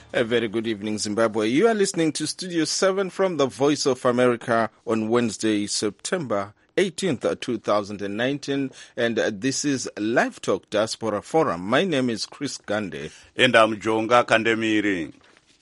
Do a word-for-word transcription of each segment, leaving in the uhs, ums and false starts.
A very good evening, Zimbabwe. You are listening to Studio seven from the Voice of America on Wednesday, September eighteenth, two thousand nineteen, and this is Live Talk Diaspora Forum. My name is Chris Gande. And I'm Jonga Kandemiri.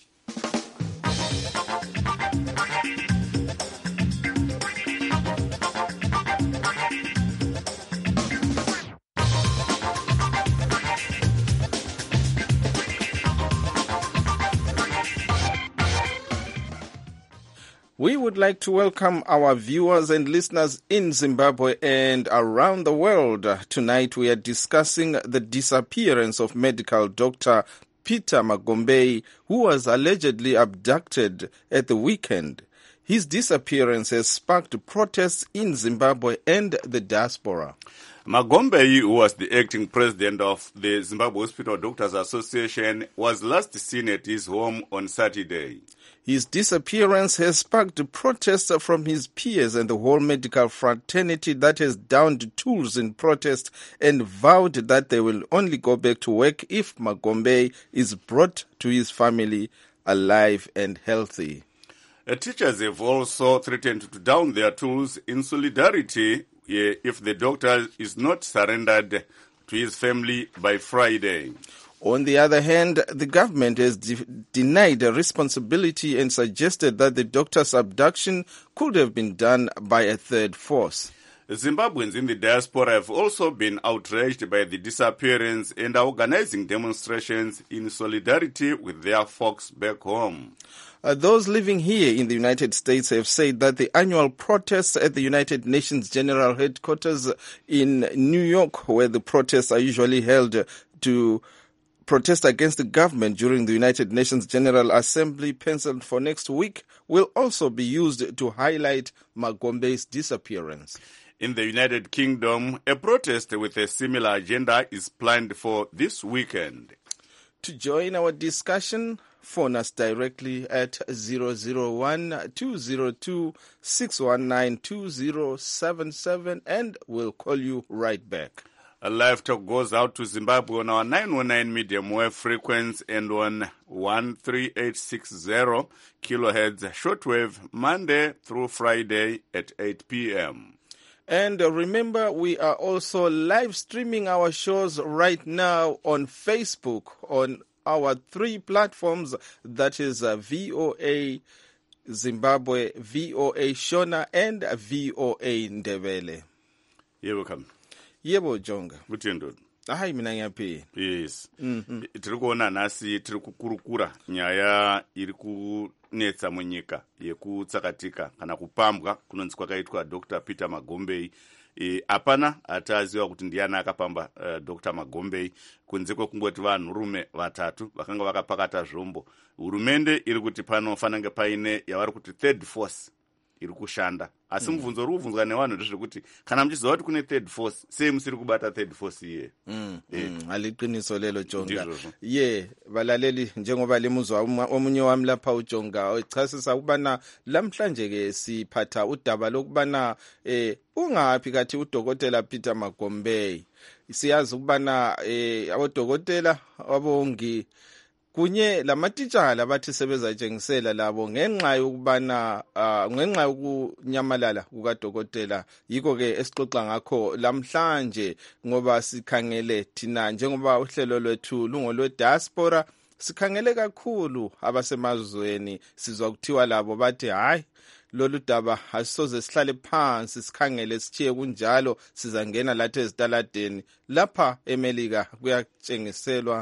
We would like to welcome our viewers and listeners in Zimbabwe and around the world. Tonight we are discussing the disappearance of medical doctor Peter Magombei, who was allegedly abducted at the weekend. His disappearance has sparked protests in Zimbabwe and the diaspora. Magombei, who was the acting president of the Zimbabwe Hospital Doctors Association, was last seen at his home on Saturday. His disappearance has sparked protests from his peers and the whole medical fraternity that has downed tools in protest and vowed that they will only go back to work if Magombei is brought to his family alive and healthy. Uh, teachers have also threatened to down their tools in solidarity uh, if the doctor is not surrendered to his family by Friday. On the other hand, the government has de- denied responsibility and suggested that the doctor's abduction could have been done by a third force. Zimbabweans in the diaspora have also been outraged by the disappearance and are organizing demonstrations in solidarity with their folks back home. Uh, those living here in the United States have said that the annual protests at the United Nations General Headquarters in New York, where the protests are usually held to protest against the government during the United Nations General Assembly penciled for next week, will also be used to highlight Magombei's disappearance. In the United Kingdom, a protest with a similar agenda is planned for this weekend. To join our discussion, phone us directly at zero zero one, two zero two, six one nine, two zero seven seven and we'll call you right back. A live talk goes out to Zimbabwe on our nine one nine medium wave frequency and on one three eight six zero kilohertz shortwave Monday through Friday at eight p.m. And remember, we are also live streaming our shows right now on Facebook on our three platforms, that is uh, V O A Zimbabwe, V O A Shona, and V O A Ndebele. You're welcome. Yebo Jonga. Kutendo. Hayi mina ngiyaphila. Yes. Tiri kuona nhasi tiri kukurukura nyaya iri kunetsa munyika yekutsakatika kana kupambwa kunonzi kwakaitwa Doctor Peter Magombei. E, apana ataziwa kuti ndiani akapamba uh, Doctor Magombei kunze kwekungoti vanhurume vatatu vakanga vakapakata zvombo. Hurumende iri kuti panofanenge paine yavari kuti third force iri kushanda. Asi mubvunzo uri kubvunzwa nevanhu ndezvekuti kana muchiziva kuti kune third force sei musiri kubata third force iye. Mm, mm, aliqiniso lelo Jonga. Ye balaleli njengoba lemuzwa omunye wami lapha uJonga echasisa ukubana lamhlanje ke siphatha udaba lokubana eh ungapi kathi udokotela Peter Magombei. Siyazi ukubana eh abodokotela abongi kunye lamatitshala bathi sebezatshengisela labo ngenxa yokubana uh, ngenxa yokunyamalala kukadokotela. Yiko ke esixoxa ngakho lamhlanje ngoba sikhangele thina njengoba uhlelo lwethu lungolwe diaspora, sikhangele kakhulu abasemazweni, sizwa kuthiwa labo bathi hayi lolu daba asisoze sihlale phansi sikhangele sithiye kunjalo sizangena lathi ezitaladeni. Lapha eMelika kuyatshengiselwa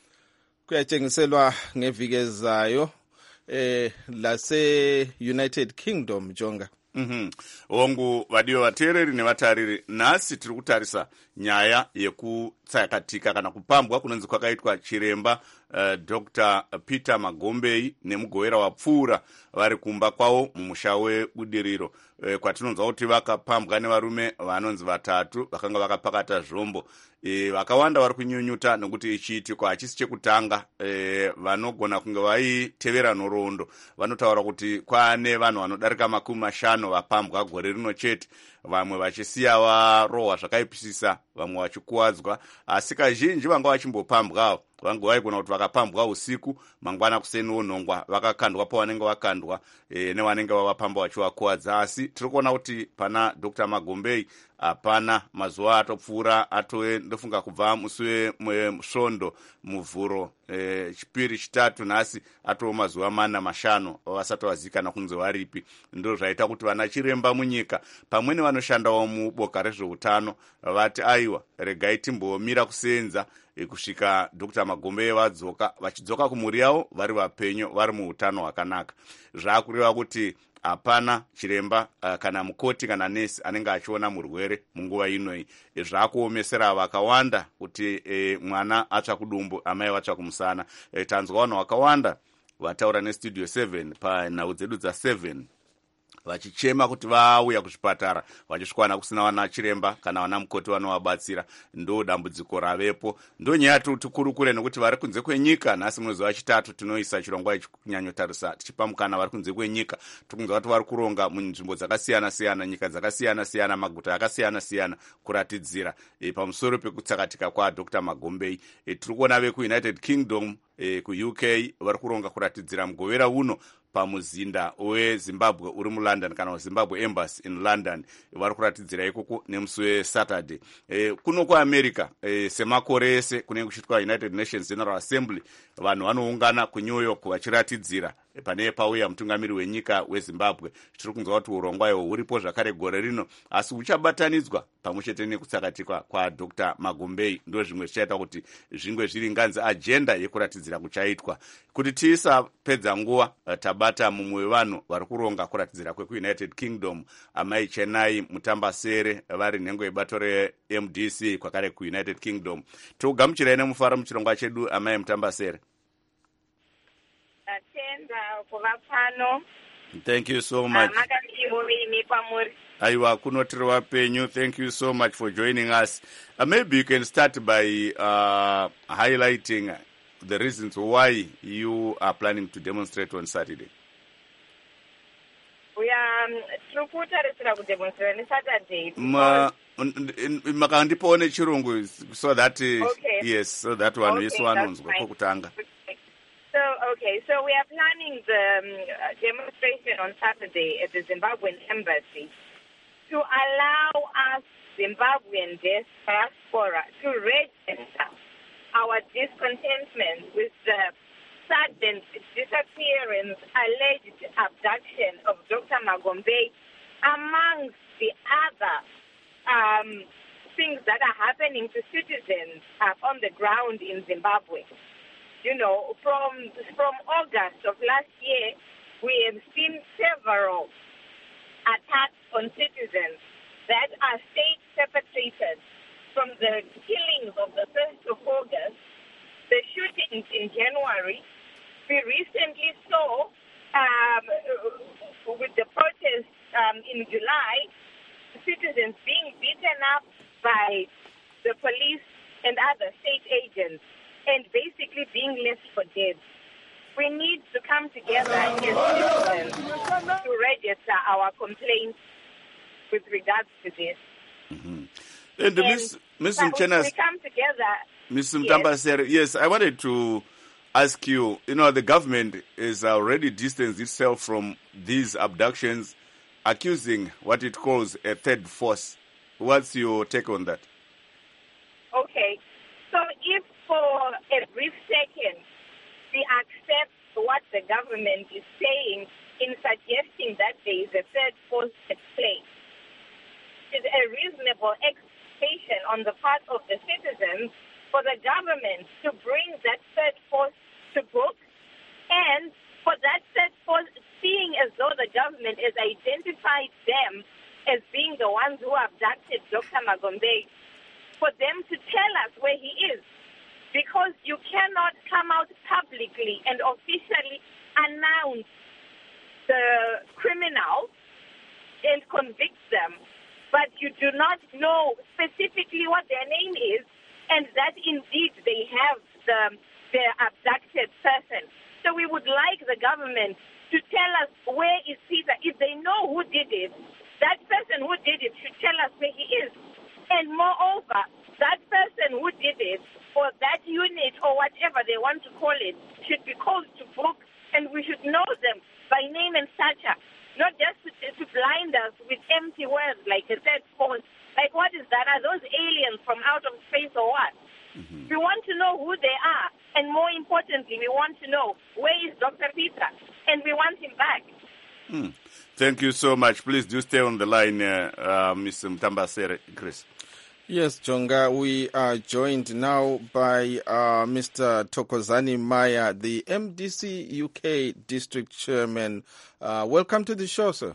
kuyatshengiselwa ngeviki ezayo eh lase United Kingdom Jonga. Mhm. Hongu vadiyo vateereri nevatariri, nhasi tiri kutarisa nyaya yekutsakatika kana kupambwa kunonzi kwakaitwa chiremba uh, Doctor Peter Magombei nemugowera wapfuura vari kumba kwavo mumusha webudiriro. E, kwatinonzwa kuti vakapambwa nevarume vanonzi vatatu vakanga vakapakata zvombo. E, vakawanda vari kunyunyuta nokuti ichiitiko hachisi chekutanga. E, vanogona kunge vaitevera nhoroondo vanotaura kuti kwane vanhu vanodarika makumi mashanu vapambwa gore rino chete, vamwe vachisiya varohwa zvakaipisisa, vamwe vachikuwadzwa, asi kazhinji vanga vachimbopambwawo vange vaigona kuti vakapambwa usiku mangwana kuseni onhongwa vakakandwa pavanenge vakandwa e, nevanenge vavapamba vachivakuwadza. Asi tiri kuona kuti pana Dr Magombei hapana mazuva atopfuura atove ndofunga kubva musi wesvondo muvhuro e, chipiri chitatu nhasi atova mazuva mana mashanu vasati vazikana kunze varipi. Ndo zvaita kuti vana chiremba munyika pamwe nevanoshandawo muboka rezveutano vati aiwa regai timbomira kusenza e, kusvika Dr Magombei vadzoka vachidzoka kumhuri yavo vari vapenyu vari muutano hwakanaka. Zvaakureva kuti hapana chiremba uh, kana mukoti kana nesi anenge achiona murwere munguva inoi. E, zvaakuomesera vakawanda kuti e, mwana atsva kudumbu amai vatsva kumusana. E, tanzwa vanhu vakawanda vataura nestudio seven panhau dzedu dza seven vachichema kuti vauya kuzvipatara vachisvikwana kusina vana chiremba kana vana mukoti vanovabatsira. Ndo dambudziko ravepo, ndo nyaya tiri kuru kure nekuti vari kunze kwenyika nhasi mwezi wachitatu tinoisa chirongwa ichi kunyanyotarisa tichipa mukana vari kunze kwenyika. Tikunzwa kuti vari kuronga munzvimbo dzakasiyana siyana, nyika dzakasiyana siyana, maguta akasiyana siyana kuratidzira e, pamusoro pekutsakatika kwaDr Magombei. E, tiri kuona vekuUnited Kingdom e, kuU K vari kuronga kuratidzira mugovera uno pamuzinda weZimbabwe uri muLondon kana Zimbabwe Embassy in London. Vari kuratidzira ikoko nemusi weSaturday. E, kuno kuAmerica e, semakore ese kunenge kuchiitwa United Nations General Assembly vanhu vanoungana kuNew York vachiratidzira e, pane pauya mutungamiri wenyika weZimbabwe. Tiri kunzwa kuti urongwa ihwo huripo zvakare gore rino asi huchabatanidzwa pamwe chete nekutsakatikwa kwaDr Magombei. Ndo zvimwe zvichaita kuti zvingwe zviri nganzi agenda yekuratidzira kuchaitwa. Kuti tisapedza nguva tabata mumwe wevanhu vari kuronga kuratidzira kwekuUnited Kingdom amai Chenai Mutambasere vari nhengo yebato reM D C kwakare kuUnited Kingdom. Tikugamuchirai nemufaro muchirongwa chedu amai Mutambasere. Thank you so much. Aiwa kunotiri wapenyu. Thank you so much for joining us. Uh, maybe you can start by uh, highlighting the reasons why you are planning to demonstrate on Saturday. We are through to demonstrate on Saturday. Makandipone chirungu so that uh, okay. Yes, so that one okay, is one kutanga. So okay, so we are planning the um, demonstration on Saturday at the Zimbabwean Embassy to allow us Zimbabwean diaspora to register our discontentment with the sudden disappearance, alleged abduction of Doctor Magombei, amongst the other um, things that are happening to citizens uh, on the ground in Zimbabwe. You know, from from August of last year, we have seen several attacks on citizens that are state perpetrators. From the killings of the first of August, the shootings in January, we recently saw um, with the protests um, in July, citizens being beaten up by the police and other state agents and basically being left for dead. We need to come together as citizens to register our complaints with regards to this. Mm-hmm. And, and Miss Miss Mchenas, we come together. Miss Mtambasere, yes, I wanted to ask you, you know, the government is already distanced itself from these abductions, accusing what it calls a third force. What's your take on that? Okay, so if for a brief second we accept what the government is saying in suggesting that there is a third force at play, it is a reasonable expectation on the part of the citizens for the government to bring that third force to book, and for that third force, seeing as though the government has identified them as being the ones who abducted Doctor Magombei, for them to tell us where he is. Because you cannot come out publicly and officially announce the criminal and convict them, but you do not know specifically what their name is and that indeed they have the, the abducted person. So we would like the government to tell us where is Peter. If they know who did it, that person who did it should tell us where he is. And moreover, that person who did it or that unit Senate or whatever they want to call it should be called to book, and we should know them by name and stature, not just to, to blind us with empty words like a third phone. Like, what is that? Are those aliens from out of space or what? Mm-hmm. We want to know who they are, and more importantly, we want to know where is Doctor Peter, and we want him back. Mm. Thank you so much. Please do stay on the line, uh, uh, Mister Mtambasere, Chris. Yes, Jonga, we are joined now by uh, Mister Thokozani Maya, the M D C U K District Chairman. Uh, welcome to the show, sir.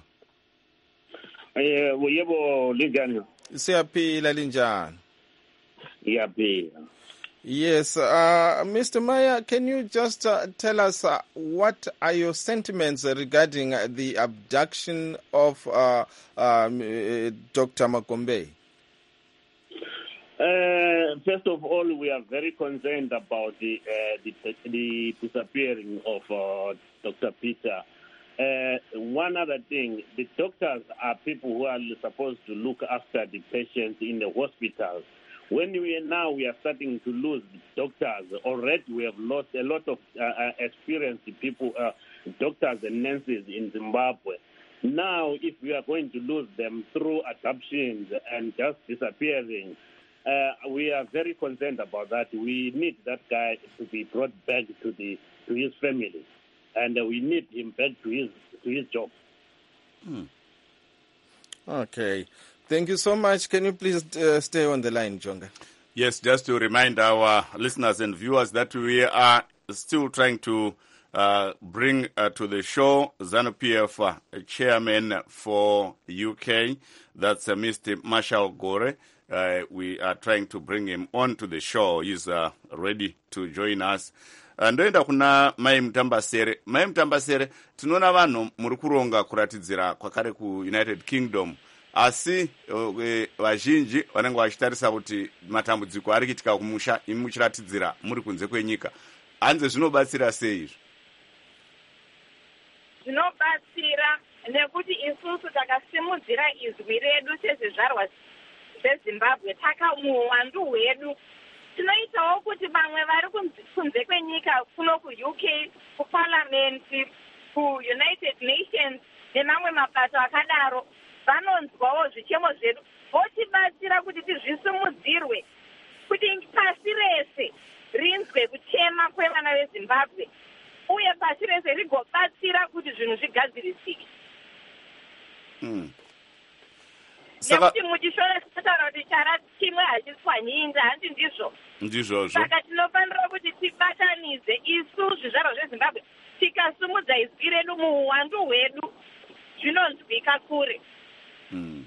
Uyebo linjani? Siyaphila linjani? Siyaphila. Yes, uh, Mister Maya, can you just uh, tell us uh, what are your sentiments regarding uh, the abduction of uh, um, uh, Doctor Magombe? Uh, first of all, we are very concerned about the uh, the, the disappearing of uh, Doctor Peter. Uh, one other thing, the doctors are people who are supposed to look after the patients in the hospitals. When we now we are starting to lose doctors, already we have lost a lot of uh, experienced people, uh, doctors and nurses in Zimbabwe. Now, if we are going to lose them through adoptions and just disappearing, uh, we are very concerned about that. We need that guy to be brought back to the to his family, and uh, we need him back to his to his job. Hmm. Okay. Thank you so much. Can you please uh, stay on the line, Jonga? Yes, just to remind our listeners and viewers that we are still trying to uh, bring uh, to the show ZANU-P F uh, chairman for U K. That's uh, Mister Marshall Gore. Uh, we are trying to bring him on to the show. He's uh, ready to join us. Ndoenda kuna Mai Mtambasere. Mai Mtambasere, tinoona vanhu muri kuronga kuratidzira kwakare ku United Kingdom. Asi vazhinji vanenge vachitarisa kuti matambudziko ari kuitika kumusha imi muchiratidzira muri kunze kwenyika. Hanze zvinobatsira sei izvi? Zvinobatsira nekuti isusu takasimudzira izwi redu sezvizvarwa zveZimbabwe, takamuwandu hwedu. Tinoitawo kuti vamwe vari kunze kwenyika kuno ku-U K, kuparliamendi, ku-United Nations nemamwe mabato akadaro vanonzwawo zvichemo zvedu, votibatsira kuti tizvisimudzirwe, kuti pasi rese rinzwe kuchema kwevana veZimbabwe, uye pasi rese rigobatsira kuti zvinhu zvigadzirisike. Mm. Nekuti muchishora tinotaura kuti chara chimwe hachiswanyinda, handi ndizvo. Ndizvozvo. Saka tinofanira kuti tibatanidze isu zvizvarwa zveZimbabwe, tikasimudza izwi redu muuwandu hwedu, zvinonzwika kure. Mm.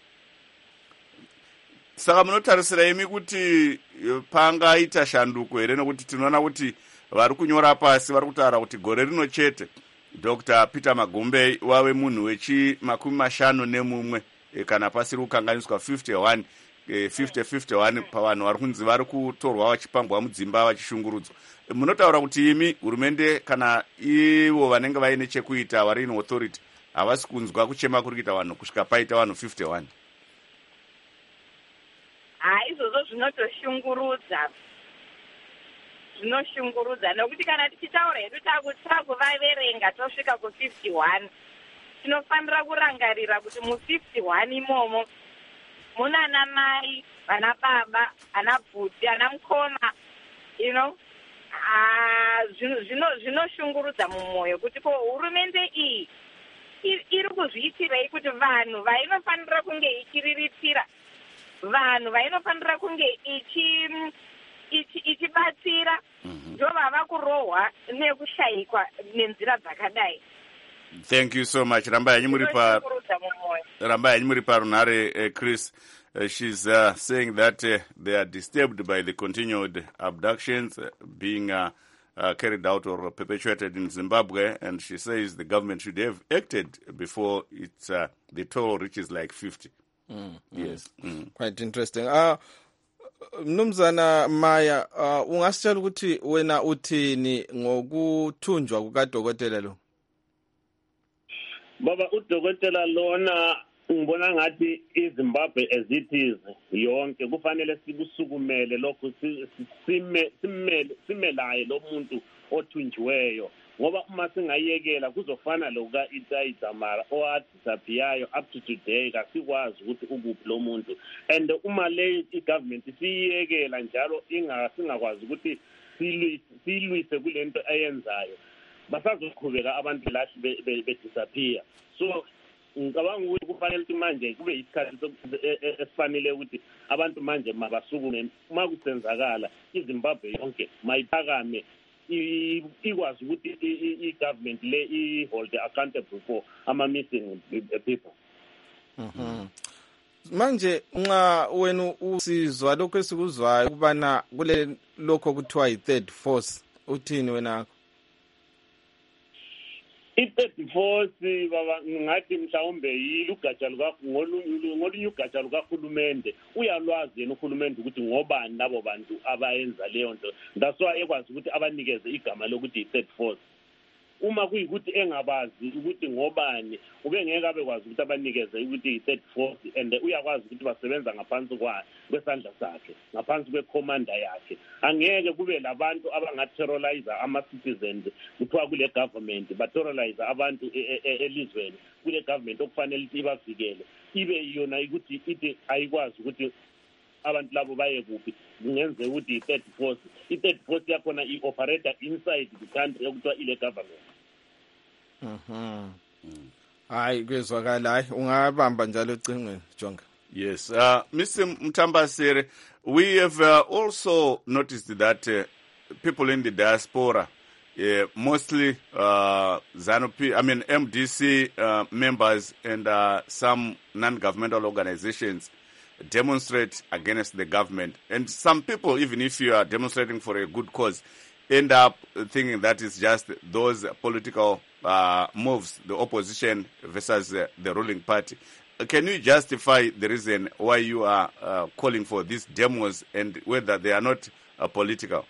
Saka munotarisira imi kuti pangaita shanduko here, nekuti tinoona kuti vari kunyora pasi vari kutaura kuti gore rino chete Doctor Peter Magombe wave munhu wechi makumi mashanu nemumwe kana pasiri kukanganiswa fifty-one fifty fifty-one pavanhu vari kunzi vari kutorwa vachipambwa mudzimba vachishungurudzwa. Munotaura kuti imi hurumende kana ivo vanenge vaine chekuita vari in authority havasi kunzwa kuchema kuri kuita vanhu kusvika paita vanhu fifty-one? Ha, izvozvo zvinotoshungurudza, zvinoshungurudza nekuti kana tichitaura hedu takuvaverenga tosvika ku-fifty-one, tinofanira kurangarira kuti mu-fifty-one imomo muna ana mai, vana baba, ana bvudzi, ana mukoma, you know, zvinoshungurudza mumwoyo kuti ko hurumende iyi iri kuzviitirei kuti vanhu vainofanira kunge ichiriritira, vanhu vainofanira kunge ichibatsira, ndo vava kurohwa nekushayikwa nenzira dzakadai. Thank you so much. Ramba yanyu muri pa Ramba yanyu muri pa runare uh, Chris. Uh, she's uh, saying that uh, they are disturbed by the continued abductions uh, being uh, uh, carried out or perpetuated in Zimbabwe, and she says the government should have acted before it's uh, the toll reaches like fifty. Mm, yes. Mm. Mm. Quite interesting. Uh, Mnumzana Maya, uh, ungasitshela ukuthi wena uthini ngokuthunjwa kukadokotela lo? Baba, udokotela lona ngibona ngathi iZimbabwe as it is yonke kufanele sikusukumele lokho sime simele simelaye lo muntu othunjiweyo ngoba uma singayekela kuzofana lokuka Itai Dzamara owadisappeayo up to today kasikwazi ukuthi ukuphi lo muntu and uma le igovernment siyekela njalo ingasingakwazi ukuthi silwise kulento ayenzayo basazoqhubeka abantu lahle bedisappear so ngicabanga ukuthi kufanele ukuthi manje kube isikhathi esifanele ukuthi abantu manje mabasukume uma kusenzakala iZimbabwe yonke mayiphakame ikwazi ukuthi i-government le i-hold accountable for ama-missing people. Mhm. Manje nxa wena usizwa lokho esikuzwayo ukubana kule lokho kuthiwa i-third force uthini wena? I-third force baba ngathi mhlawumbe yilugatsha ngolunye ugatsha lukahulumende uyalwazi yena uhulumende ukuthi ngobani labo bantu abayenza leyo nto that's why ekwazi ukuthi abanikeze igama lokuthi i-third force uma kuyikuthi engabazi ukuthi ngobani ube ngeke abekwazi ukuthi abanikeze ukuthi i-third force and uyakwazi ukuthi basebenza ngaphansi kwesandla sakhe ngaphansi kwekomanda yakhe angeke kube labantu abangaterrorize ama-citizens kuthiwa kule government baterrorize abantu elizweni kule government okufanele ukuthi ibavikele ibe yona ukuthi ithi ayikwazi ukuthi abantu labo baye kuphi kungenze ukuthi i-third force i-third force yakhona i-operator inside the country okuthiwa ile government. Mhm. Hayi kwezwakala hayi ungabamba njalo ecingweni Jonga. Yes, uh, Mister Mtambasere, we have uh, also noticed that uh, people in the diaspora, uh, mostly uh, ZANU-P, I mean M D C uh, members and uh, some non-governmental organizations demonstrate against the government. And some people, even if you are demonstrating for a good cause, end up thinking that it's just those political uh, moves, the opposition versus uh, the ruling party. Can you justify the reason why you are uh, calling for these demos and whether they are not uh, political?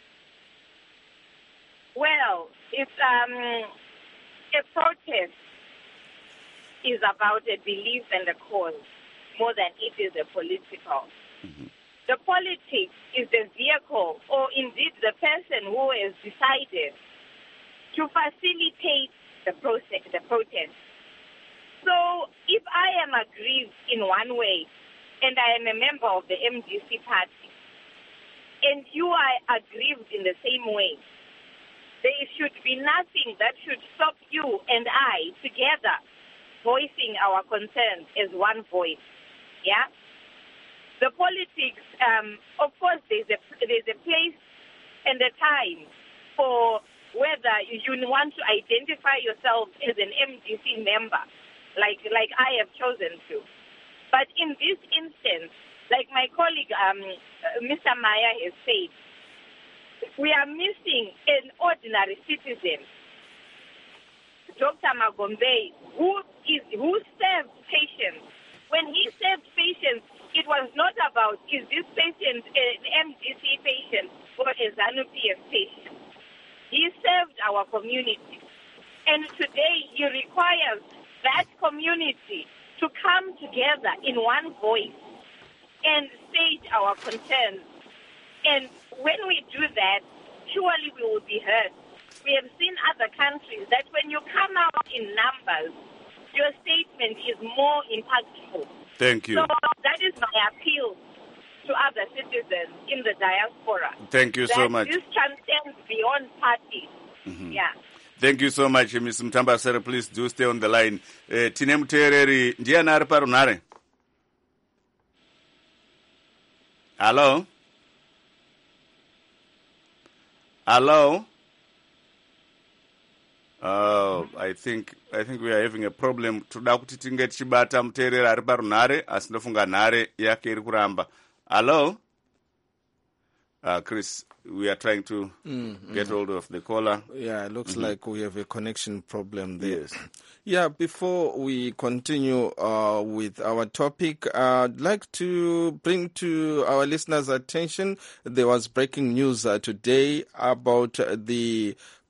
Well, it's um, a protest is about a belief and a cause more than it is a political. Mm-hmm. The politics is the vehicle or indeed the person who has decided to facilitate the process, the protest. So if I am aggrieved in one way and I am a member of the M D C party and you are aggrieved in the same way, there should be nothing that should stop you and I together voicing our concerns as one voice. Yeah? The politics, um, of course, there's a, there's a place and a time for whether you want to identify yourself as an M D C member, like like I have chosen to. But in this instance, like my colleague, um, Mister Maya has said, we are missing an ordinary citizen, Doctor Magombe, who is who served patients. When he served patients, it was not about is this patient an M D C patient or a ZANU-P F patient. He served our community. And today he requires that community to come together in one voice and state our concerns. And when we do that, surely we will be heard. We have seen other countries that when you come out in numbers, your statement is more impactful. Thank you. So that is my appeal to other citizens in the diaspora. Thank you so much. This transcends beyond parties. Mm-hmm. Yeah. Thank you so much, Miz Mtambasere. Please do stay on the line. Uh, Tine Mutereri, ndiani ari parunare? Hello? Hello? Oh, I think I think we are having a problem. Toda kuti tinge tichibata mutereri ari parunare asi ndofunga nhare yake iri kuramba. Hello? Uh, Chris, we are trying to mm, get mm. hold of the caller. Yeah, it looks mm-hmm. like we have a connection problem there. Yes. Yeah, before we continue uh, with our topic, uh, I'd like to bring to our listeners' attention, there was breaking news uh, today about uh, the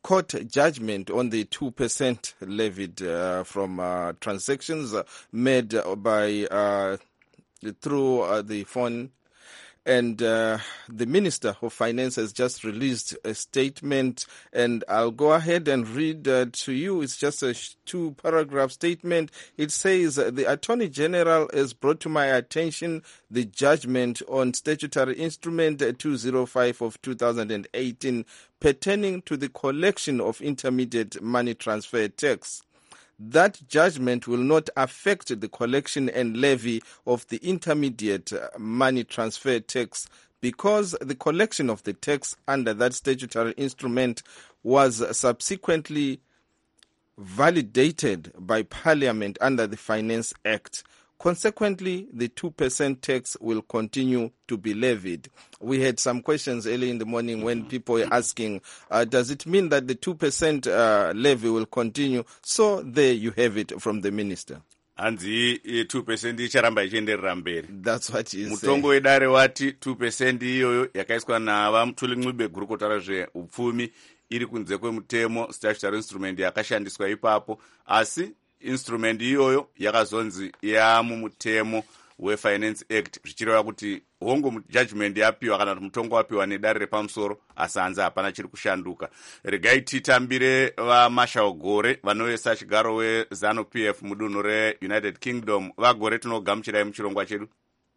court judgment on the two percent levied uh, from uh, transactions made by uh, through uh, the phone. And uh, the Minister of Finance has just released a statement, and I'll go ahead and read uh, to you. It's just a two-paragraph statement. It says, the Attorney General has brought to my attention the judgment on Statutory Instrument two oh five of two thousand eighteen pertaining to the collection of intermediate money transfer tax. That judgment will not affect the collection and levy of the intermediate money transfer tax because the collection of the tax under that statutory instrument was subsequently validated by Parliament under the Finance Act. Consequently, the two percent tax will continue to be levied. We had some questions early in the morning when people were asking, uh, does it mean that the two percent uh, levy will continue? So there you have it from the minister. Hanzi two percent icharamba ichienderera mberi. That's what he said. Mutongo wedare wati two percent iyoyo yakaiswa nava mutuli Ncube guru kutaura zveupfumi iri kunze kwemutemo statutory instrument yakashandiswa ipapo, asi instrument iyoyo yakazonzi yamumutemo weFinance Act zvichireva kuti hongo judgment yapiwa kana kuti mutongo wapiwa nedare repamusoro asi hanzi hapana chiri kushanduka. Regai titambire vaMarshall Gore vanovesa chigaro weZanu P F mudunhu reUnited Kingdom. VaGore tinogamuchirai muchirongwa chedu.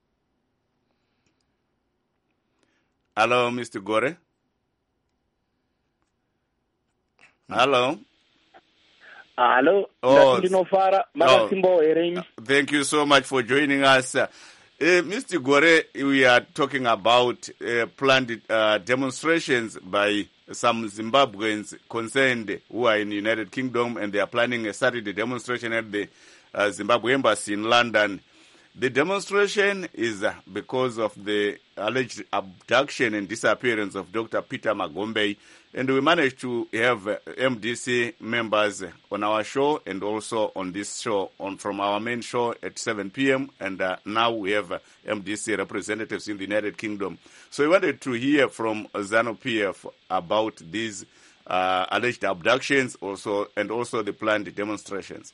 Hello, Mister Gore. Hello. Hello. Oh, oh, thank you so much for joining us. Uh, Mister Gore, we are talking about uh, planned uh, demonstrations by some Zimbabweans concerned who are in the United Kingdom, and they are planning a Saturday demonstration at the uh, Zimbabwe Embassy in London. The demonstration is uh, because of the alleged abduction and disappearance of Doctor Peter Magombe, and we managed to have uh, M D C members on our show and also on this show on from our main show at seven p.m. And uh, now we have uh, M D C representatives in the United Kingdom. So we wanted to hear from ZANU P F about these uh, alleged abductions also and also the planned demonstrations.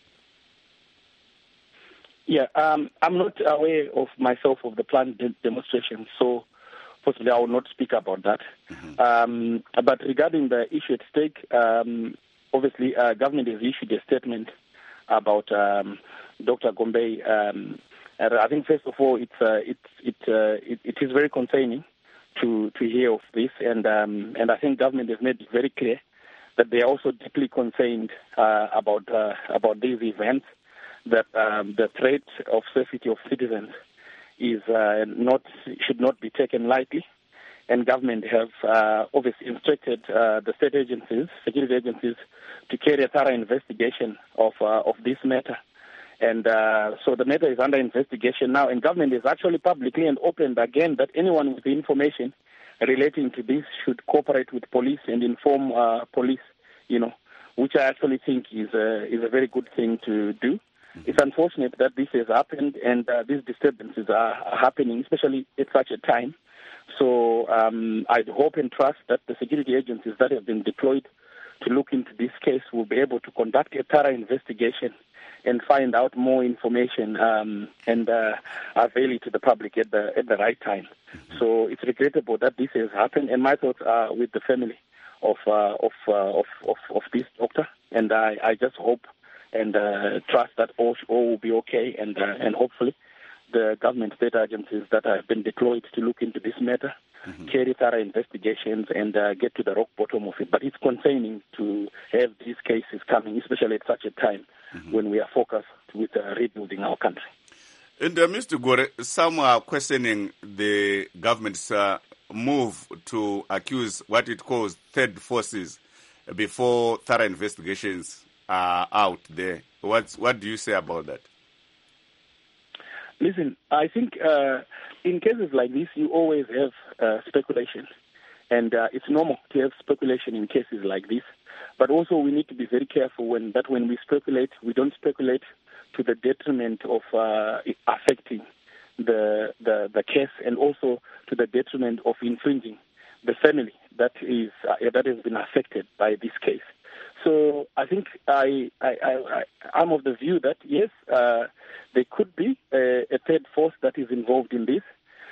Yeah, um, I'm not aware of myself of the planned de- demonstration, so possibly I will not speak about that. Mm-hmm. Um, but regarding the issue at stake, um, obviously uh, government has issued a statement about um, Doctor Gombe. Um, and I think first of all, it's uh, it it, uh, it it is very concerning to to hear of this, and um, and I think government has made it very clear that they are also deeply concerned uh, about uh, about these events. That um, the threat of safety of citizens is uh, not should not be taken lightly, and government have uh, obviously instructed uh, the state agencies, security agencies, to carry a thorough investigation of uh, of this matter. And uh, so the matter is under investigation now, and government is actually publicly and open again that anyone with information relating to this should cooperate with police and inform uh, police. You know, which I actually think is a, is a very good thing to do. It's unfortunate that this has happened and uh, these disturbances are, are happening, especially at such a time. So um, I hope and trust that the security agencies that have been deployed to look into this case will be able to conduct a thorough investigation and find out more information um, and uh, avail it to the public at the at the right time. So it's regrettable that this has happened, and my thoughts are with the family of uh, of, uh, of of of this doctor, and I, I just hope and uh, trust that all, all will be okay, and uh, and hopefully the government state agencies that have been deployed to look into this matter mm-hmm. carry thorough investigations and uh, get to the rock bottom of it. But it's concerning to have these cases coming, especially at such a time mm-hmm. when we are focused with uh, rebuilding our country. And uh, Mister Gore, some are questioning the government's uh, move to accuse what it calls third forces before thorough investigations are out there. What's, what do you say about that? Listen, I think uh, in cases like this, you always have uh, speculation. And uh, it's normal to have speculation in cases like this. But also we need to be very careful when that when we speculate, we don't speculate to the detriment of uh, affecting the, the, the case and also to the detriment of infringing the family that is uh, that has been affected by this case. So I think I, I, I, I'm of the view that, yes, uh, there could be a, a third force that is involved in this.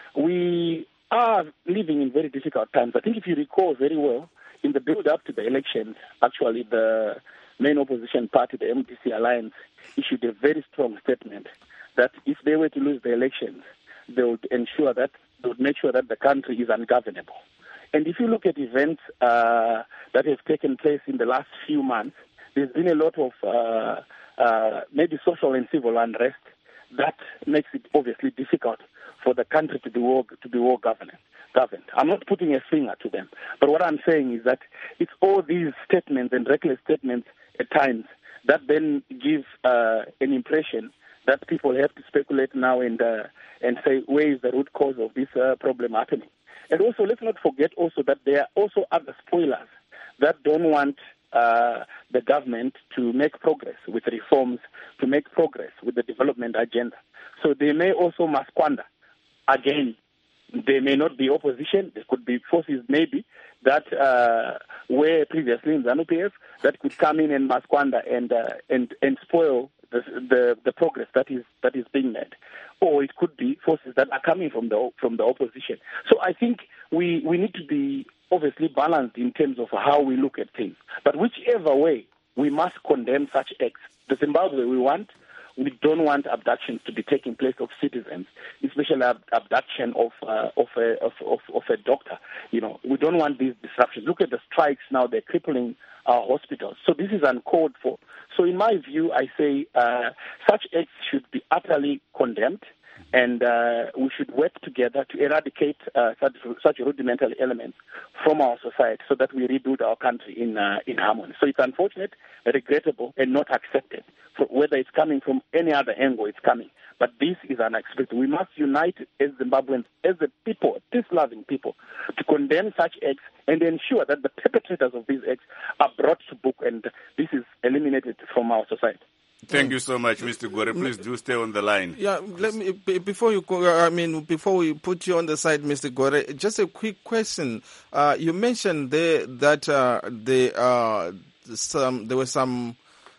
We are living in very difficult times. I think if you recall very well, in the build-up to the elections, actually the main opposition party, the M D C Alliance, issued a very strong statement that if they were to lose the elections, they would ensure that, they would make sure that the country is ungovernable. And if you look at events uh, that have taken place in the last few months, there's been a lot of uh, uh, maybe social and civil unrest that makes it obviously difficult for the country to be well, to be well governed. governed. I'm not putting a finger to them, but what I'm saying is that it's all these statements and reckless statements at times that then give uh, an impression that people have to speculate now and uh, and say, where is the root cause of this uh, problem happening? And also, let's not forget also that there are also other spoilers that don't want uh, the government to make progress with reforms, to make progress with the development agenda. So they may also masquander. Again, they may not be opposition. There could be forces maybe that uh, were previously in ZANU P F that could come in and masquander and uh, and and spoil the, the the progress that is that is being made. Or it could be forces that are coming from the from the opposition. So I think we, we need to be obviously balanced in terms of how we look at things. But whichever way, we must condemn such acts. The Zimbabwe we want, we don't want abductions to be taking place of citizens, especially ab- abduction of uh, of, a, of, of of a doctor. You know, we don't want these disruptions. Look at the strikes now; they're crippling our hospitals. So this is uncalled for. So in my view, I say uh, such acts should be utterly condemned, and uh, we should work together to eradicate uh, such, such rudimentary elements from our society so that we rebuild our country in uh, in harmony. So it's unfortunate, regrettable, and not accepted. For whether it's coming from any other angle, it's coming. But this is unacceptable. We must unite as Zimbabweans, as a people, peace-loving people, to condemn such acts and ensure that the perpetrators of these acts are brought to book and this is eliminated from our society. Thank you so much, Mister Gore. Please do stay on the line. Yeah, let me before you go. I mean, before we put you on the side, Mister Gore, just a quick question. Uh, you mentioned there that uh, the uh, some there were some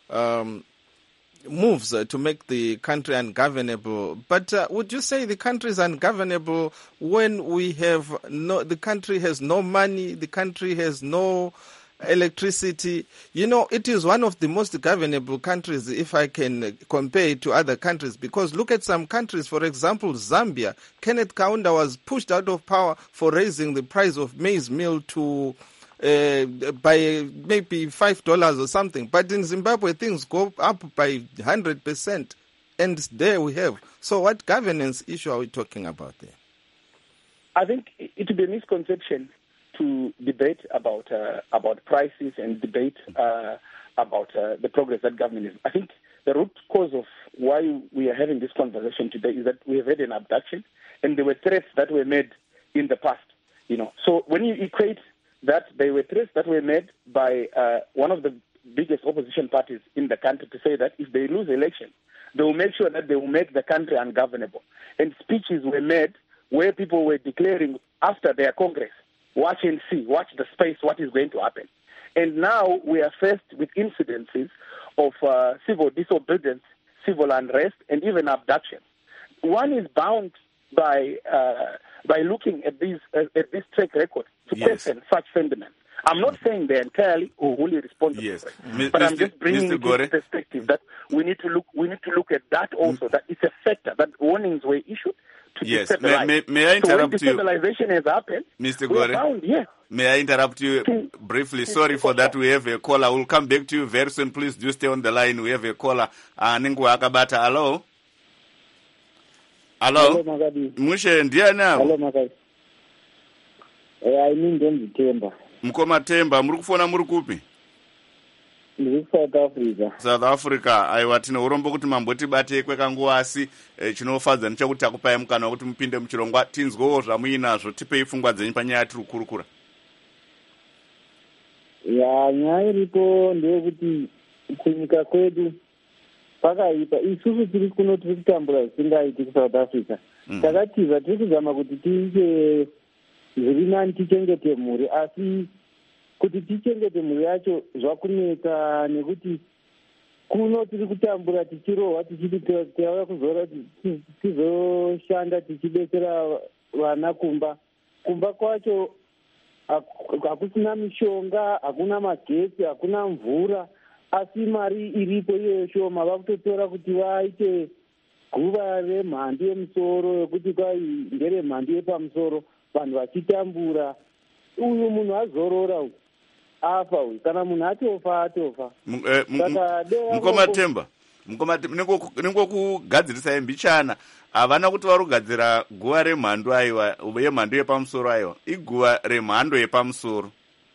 um, moves uh, to make the country ungovernable. But uh, would you say the country is ungovernable when we have no? The country has no money. The country has no electricity. You know, it is one of the most governable countries, if I can compare it to other countries, because look at some countries, for example, Zambia. Kenneth Kaunda was pushed out of power for raising the price of maize meal to uh, by maybe five dollars or something. But in Zimbabwe, things go up by one hundred percent. And there we have. So what governance issue are we talking about there? I think it would be a misconception to debate about uh, about prices and debate uh, about uh, the progress that government is. I think the root cause of why we are having this conversation today is that we have had an abduction, and there were threats that were made in the past. You know, so when you equate that, there were threats that were made by uh, one of the biggest opposition parties in the country to say that if they lose elections, they will make sure that they will make the country ungovernable. And speeches were made where people were declaring after their Congress, watch and see, watch the space, what is going to happen. And now we are faced with incidences of uh, civil disobedience, civil unrest, and even abduction. One is bound by uh, by looking at these uh, at this track record to yes. question such sentiments. I'm not saying they're entirely or wholly responsible, yes. but Mister I'm just bringing Mister it into perspective that we need to look we need to look at that also. That it's a factor that warnings were issued. Yes, may, may, may I interrupt so when destabilization you? has happened, Mister we are Gore, bound, yes. May I interrupt you briefly? Sorry for that. We have a caller. We'll come back to you very soon. Please do stay on the line. We have a caller. Uh, Ningu Akabata. Hello? Hello? Hello, Magadi. Mushe, ndiye now? Hello, Magadi. Eh, I mean, don't Temba. Mkoma Temba. Murukufona murukupi? Ndiri South Africa. South Africa. Aiwa tine urombo kuti mamboti bate kwekanguva asi eh, chinofadza nechekuti takupai mukana wekuti mupinde muchirongwa tinzwewo zvamuinazvo tipei pfungwa dzenyu panyaya yatiri kukurukura. Ya, nyaya iripo ndeyekuti kunyika kwedu pakaipa isusu tiri kuno tiri kutambura zvisingaiti kuSouth Africa. Mm. Takatiza tiri kuzama kuti tiise zviri nani tichengete mhuri, asi kuti tichengete mhuri yacho zvakunetsa nekuti kuno tiri kutambura tichirohwa tichiti tauya kuzora tizoshanda tichidetsera vana kumba. Kumba kwacho hakusina mishonga, hakuna magetsi, hakuna mvura, asi mari iripo iyoyo shoma. Vakutotora kuti vaite guva remhando yemusoro yokuti kwai nderemhando yepamusoro, vanhu vachitambura. Uyu munhu azorora uyu afa uyu, kana munhu atofa atofa. Mukomatemba ningokugadzirisa mbichana havana kuti vari kugadzira guva remhando aiwa yemhando yepamusoro aiwa iguva remhando yepamusoro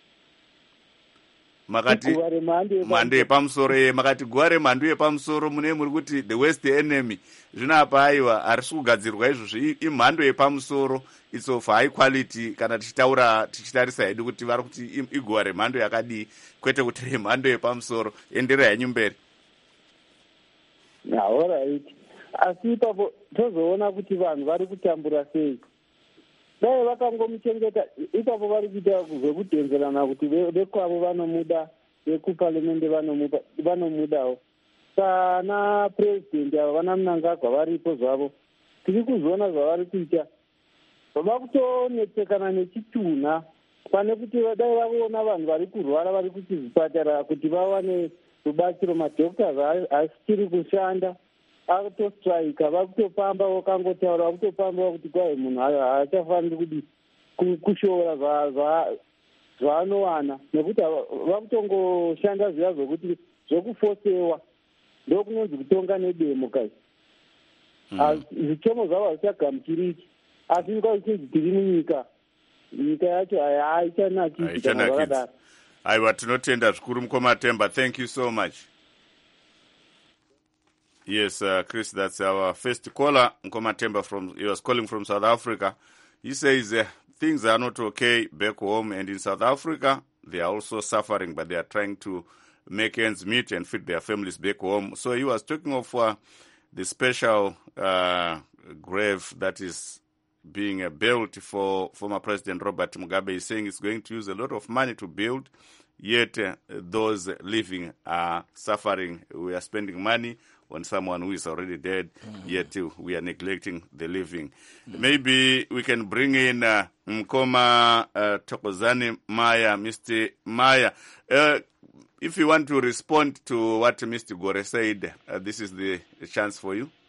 makati mhando yepamusoro ye makati guva remhando yepamusoro mune muri kuti the worst enemy zvinapa aiwa harisi kugadzirwa izvozvo imhando yepamusoro it's of high quality kana tichitaura tichitarisa hedu kuti vari kuti iguva remhando yakadii kwete kuti remhando yepamusoro. Endera henyu mberi. Alright. Asi ipapo tozoona kuti vanhu vari kutambura sei. Dai vakangomuchengeta ipapo vari kuita zvekudhenzelana kuti vekwavo vanomuda, vekuparliamente vanomudawo. Kana president ava vana Mnangagwa varipo zvavo, tiri kuzoona zvavari kuita. Vava kutonetsekana nechitunha pane kuti dai vaona vanhu vari kurwara vari kuchizvipatara kuti vawane rubatsiro. Madhoktors hachiri kushanda, akutostrika, vakutopamba vakangotaura, vakutopamba kuti kwai munhu haachafaniri kuti kushora zvaanowana, nekuti vakutongoshanda zviya zvokuti zvokufosewa ndokunonzi kutonga nedemo kai. Zvitemo zvavo hazvichagamuchiriki, asi kwachinzi tiri munyika, nyika yacho haichanakisi kana zvakadaro. Aiwa, tinotenda zvikuru Mukomatemba. Thank you so much. Yes, uh, Chris, that's our first caller. Mukomatemba from he was calling from South Africa. He says uh, things are not okay back home, and in South Africa they are also suffering, but they are trying to make ends meet and feed their families back home. So he was talking of uh, the special uh, grave that is being uh, built for former President Robert Mugabe. He's saying it's going to use a lot of money to build, yet uh, those living are suffering. We are spending money on someone who is already dead, mm-hmm. yet uh, we are neglecting the living. Mm-hmm. Maybe we can bring in uh, Mkoma uh, Thokozani Maya, Mister Maya. Uh, if you want to respond to what Mister Gore said, uh, this is the chance for you.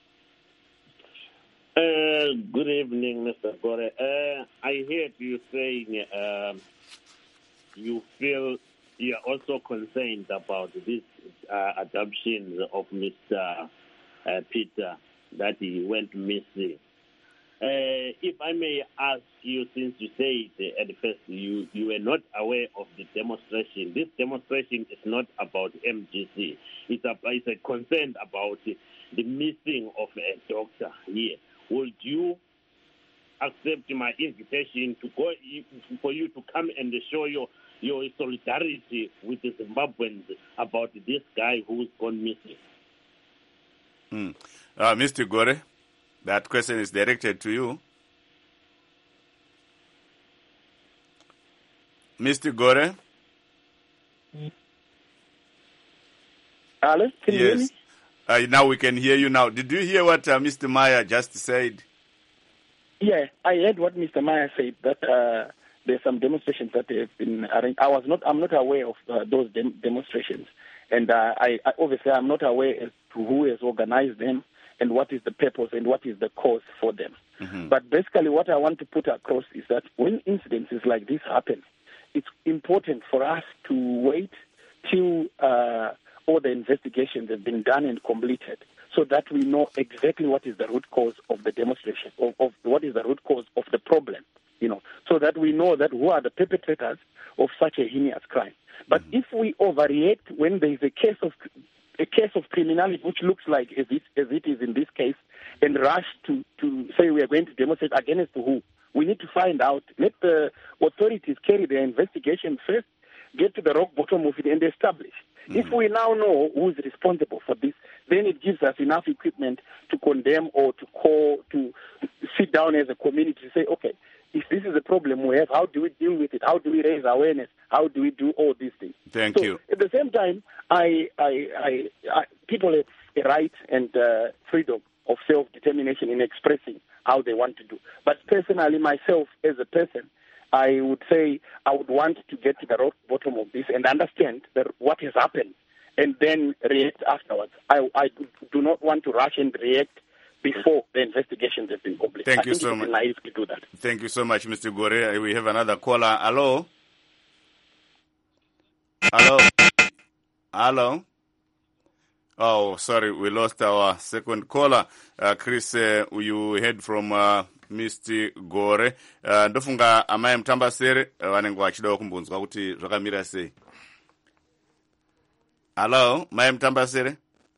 Uh, good evening, Mister Gore. Uh, I heard you saying uh, you feel you are also concerned about this uh, adoption of Mister Uh, Peter, that he went missing. Uh, if I may ask you, since you said at first you, you were not aware of the demonstration, this demonstration is not about M G C. It's a, it's a concern about the missing of a doctor here. Would you accept my invitation to go for you to come and show your your solidarity with the Zimbabweans about this guy who's gone missing? Hmm. Uh, Mister Gore, that question is directed to you. Mister Gore? Hello, can you yes. hear me? Uh, now we can hear you now. Did you hear what uh, Mister Maya just said? Yeah, I heard what Mister Maya said, that uh, there's some demonstrations that have been arranged. I was not, I'm not aware of uh, those dem- demonstrations. And uh, I, I obviously I'm not aware as to who has organized them and what is the purpose and what is the cause for them. Mm-hmm. But basically what I want to put across is that when incidences like this happen, it's important for us to wait till uh, all the investigations have been done and completed, so that we know exactly what is the root cause of the demonstration, of, of what is the root cause of the problem, you know, so that we know that who are the perpetrators of such a heinous crime. But mm-hmm. if we overreact when there is a case of a case of criminality which looks like as it as it is in this case, and rush to, to say we are going to demonstrate against who, we need to find out. Let the authorities carry their investigation first, get to the rock bottom of it, and establish. Mm-hmm. If we now know who is responsible for this, then it gives us enough equipment to condemn or to call, to sit down as a community to say, okay, if this is a problem we have, how do we deal with it? How do we raise awareness? How do we do all these things? Thank so you. At the same time, I, I, I, I people have a right and uh, freedom of self-determination in expressing how they want to do. But personally, myself as a person, I would say I would want to get to the root bottom of this and understand that what has happened and then react afterwards. I, I do not want to rush and react before the investigations have been completed. Thank I you think so it's much. naive to do that. Thank you so much, Mister Gore. We have another caller. Hello? Hello? Hello? Oh, sorry, we lost our second caller. Uh, Chris, uh, you heard from uh, Mister Gore. Uh, ndofunga amai mutambasere uh, vanenge vachida kumbunzwa kuti zvakamira sei. Hello, mai mutambasere?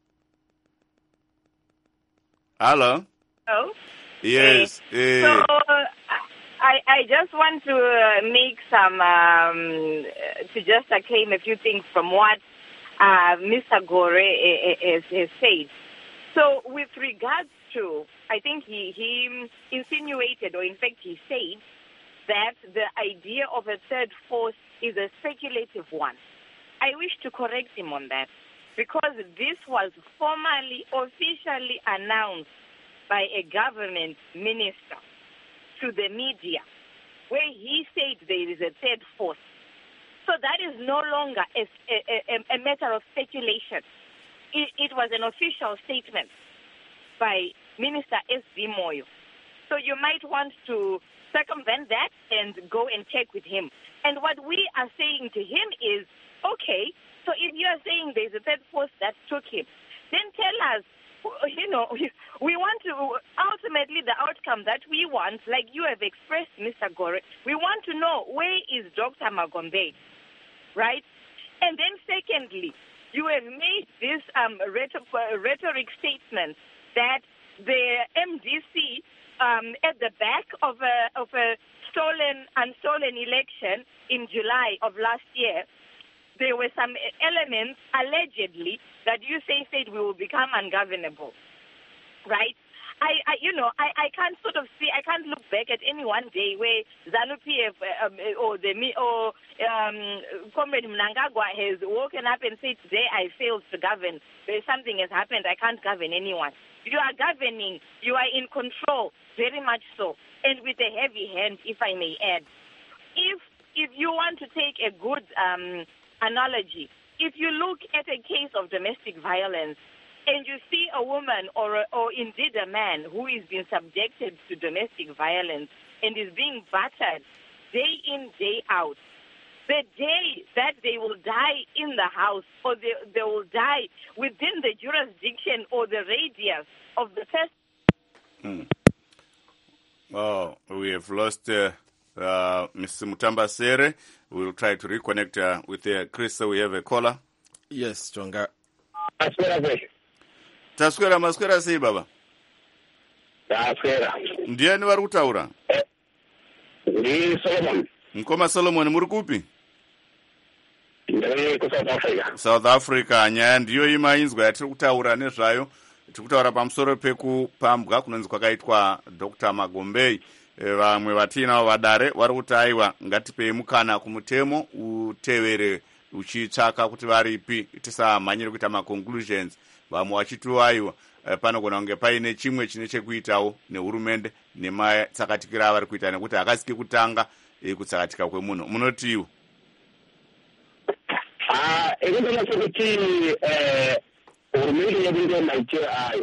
Hello? Hello? Yes. Hey. Uh, so, uh, I, I just want to uh, make some, um, to just uh, claim a few things from what uh, Mister Gore has, has said. So, with regards to, I think he, he insinuated, or in fact he said, that the idea of a third force is a speculative one. I wish to correct him on that, because this was formally, officially announced by a government minister to the media, where he said there is a third force. So that is no longer a, a, a matter of speculation. It, it was an official statement by Minister S V Moyo. So you might want to circumvent that and go and check with him. And what we are saying to him is, okay, so if you are saying there's a third force that took him, then tell us, you know, we want to, ultimately the outcome that we want, like you have expressed, Mister Gore, we want to know where is Doctor Magombe, right? And then secondly, you have made this um, rhetoric statement that the M D C um, at the back of a, of a stolen, unstolen election in July of last year, there were some elements, allegedly, that you say said we will become ungovernable, right? I, I you know, I, I can't sort of see, I can't look back at any one day where ZANU-P F um, or the or um, Comrade Mnangagwa has woken up and said, today I failed to govern. There's something has happened. I can't govern anyone. You are governing. You are in control, very much so, and with a heavy hand, if I may add. If if you want to take a good um, analogy, if you look at a case of domestic violence and you see a woman or, a, or indeed a man who is being subjected to domestic violence and is being battered day in, day out, the day that they will die in the house or they, they will die within the jurisdiction or the radius of the person. Hmm. Oh, we have lost uh, uh, Mister Mutambasere. We will try to reconnect uh, with uh, Chris. So we have a caller. Yes, Jonga. Taswera maswera sei baba? Taswera. Ndiani vari kutaura? Ndi Solomon. Mkoma Solomon, muri kupi? Ndiri ku South Africa. South Africa, nyaya ndiyo imainzwa yatiri kutaura nezvayo. Tiri kutaura pamusoro pekupambwa kunonzi kwakaitwa Doctor Magombe. Vamwe vatinavo vadare vari kuti aiwa ngatipei mukana kumutemo utevere uchitsvaka kuti varipi tisamhanyire kuita maconclusions. Vamwe vachitiwo aiwa panogona kunge paine chimwe chine chekuitawo nehurumende nematsakatikiro avari kuita nekuti hakasiki kutanga kutsakatika kwemunhu. Munotiwo? Ah, ekundona sekuti hurumende yedu ndiyo maitiro ayo.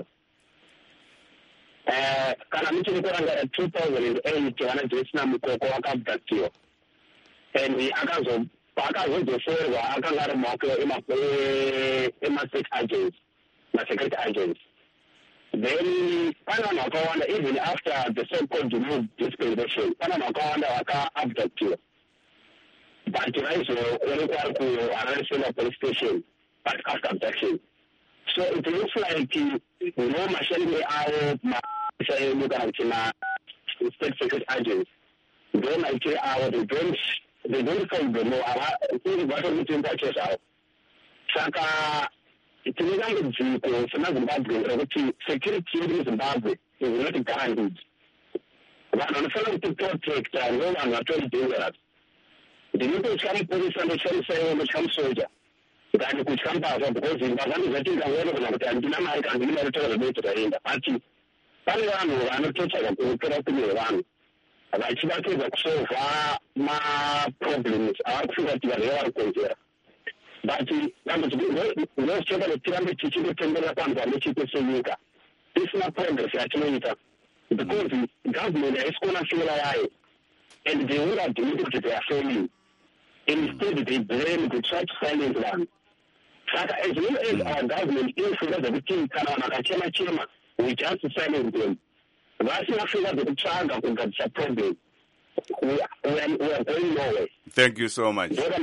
Eh, kana muchiri kurangara two thousand eight vana Joyce Mukoko vakabhaktiwa and akazo akazozoforwa akanga ari mumaoko ema-state agents ma-security agents. Then pane vanhu vakawanda, even after the so-called removed dispensation, pane vanhu vakawanda vaka-abductiwa but vaizoonekwa vari kuHarare police station but after abduction. So it looks like you know mashandire avo mashayedu kana kuti ma-state security agents ndo maitire avo they don't they don't follow the law. Ava vatokutengwa cho zvavo. Saka tine dambudziko semaZimbabwe rekuti security yedu muZimbabwe is not guaranteed. vanhu vanofanira kutiprotecta ndo vanhu vatori dangerous. Ndinototya mupolisa ndoshamisa iwe ndotya musoja ngani kutya mbavha because mbavha ndizati ndangona kana kuti handina mari kana ndine mari toka zvedoti taenda but pane vanhu vanototsvaga kutora kumwe vanhu vachivatedza kusolva maproblems avari kufunga kuti vanhu vari konzera but ndositoka kuti tirambe tichindotenderera panhu pamwe chete senyika tisina progress yatinoita because government haisi kuona fira yayo and they will admit kuti they are failing. Instead, they blame to try to silence them. Saka, as long as our government is for the team, Kanaka Chema, we just silence them. That's not sure that the child of the problem. We are, we are going nowhere. Thank you so much. Thank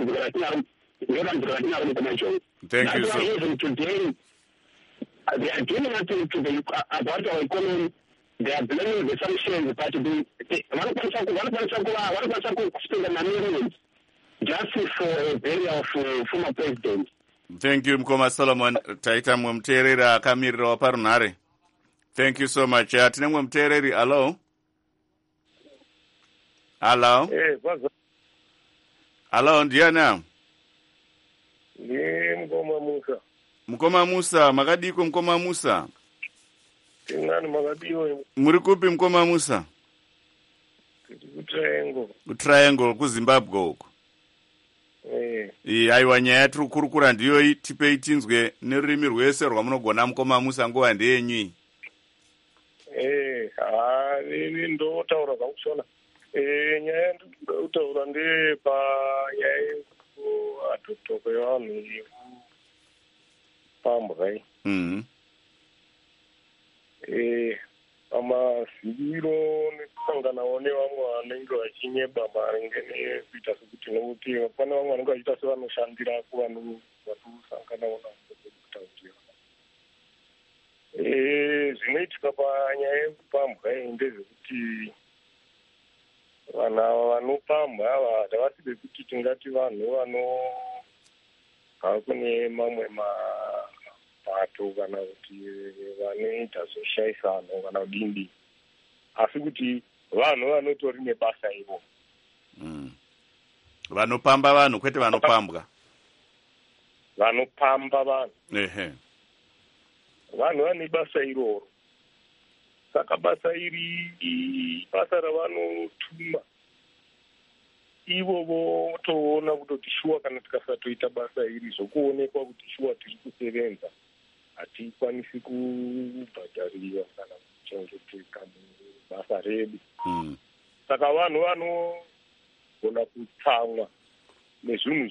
you so much. Today, they are doing nothing to the, about our economy. They are blaming the sanctions, but they, one person, one person, one person could spend a million just for a burial of uh, former president. Thank you, Mkoma Solomon. Taita mumterera akamirira waparunhare. Thank you so much. Uh, tine mumtereri. Hello? Hello? Eh, kwaza. Hello, ndiana? Ni Mkoma Musa. Mkoma Musa, makadiko Mkoma Musa? Tingani makadiyo. Muri kupi Mkoma Musa? Kutriangle. Kutriangle kuZimbabwe uko. Eh. Eh, aiwa nyaya yatiri kurukura ndiyo tipei tinzwe nerurimi rwese rwamunogona Mkoma Musa nguva ndeyenyu. Eh, ah, ini ndotaura zvakushona. Eh, nyaya ndinotaura ndeye pa nyaya yekuatotoko yevanhu pambwa. Mhm. Eh, amaziviro nekusanganawo nevamwe vanenge vachinyeba maringe nekuita sekuti nokuti pane vamwe vanenge vachiita sevanoshandira kuvanhu vatusanganawo navo kutaurira. Eh, zvinoitika panyaya yekupambwa ndezvekuti vanhu ava vanopambwa ava havaside kuti tingati vanhu vanogara kune mamwe mapato kana kuti vanoita zveshaisano kana kudindi, asi kuti vanhu vanotori nebasa ivo. Mm. Vanopamba vanhu kwete vanopambwa. Vanopamba vanhu. Ehe. Vanhu vane basa iroro. Saka basa iri basa ravanotuma ivo votoona kutoti shuwa kana tikasatoita basa iri zvokuonekwa kuti shuwa tiri kusevenza hatikwanisi kubhadhariwa kana kuchengeteka mubasa redu. Mm. Saka vanhu vanogona kutsamwa nezvinhu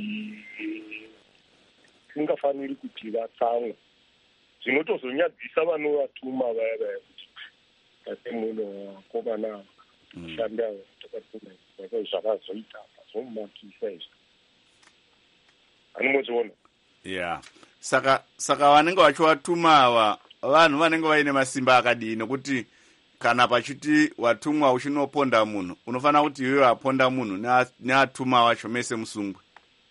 zvisingafaniri kuti vatsamwe, zvinotozonyadzisa vanovatuma vaya vaya kuti tate muno wakomana ashanda takatuma zvakazoita zvomumakisa izvi anomoziona. Yeah. Saka saka vanenge vachivatuma ava vanhu vanenge vaine masimba akadii, nekuti kana pachiti watumwa uchinoponda munhu unofanira kuti iwe waponda munhu neatuma vacho mese musungwe.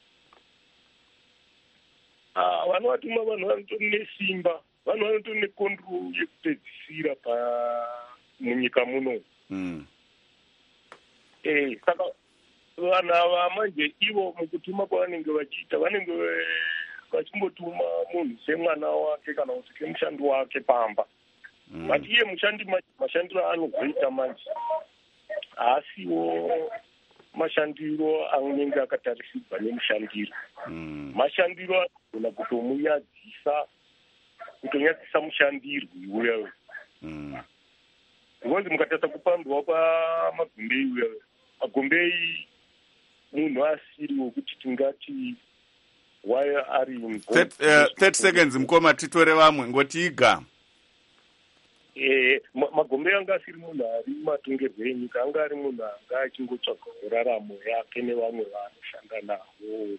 Ah, vanhu vatuma vanhu vanotori nesimba, vanhu vanotori nekontrol yekupedzisira pa munyika muno. Mm. Eh, saka vanhu ava manje ivo mukutuma kwavanenge vachiita vanenge vachimbotuma munhu semwana wake kana kuti semushandi wake pamba. Mm. But iye mushandi mashandiro anozoita manje haasiwo mashandiro anenge akatarisirwa nemushandiro. Mm. Mashandiro anogona kutomunyadzisa kutonyadzisa mushandirwi uyayo. Mm. Because mukatasa kupambwa kwamagombei uyayo, magombei munhu asiri wokuti tingati waya ari thirty seconds Mkoma titore vamwe ngotiga. Eh, magombei anga asiri munhu ari matongerwo enyika, anga ari munhu anga achingotsvaga raramo yake nevamwe vanoshanda navo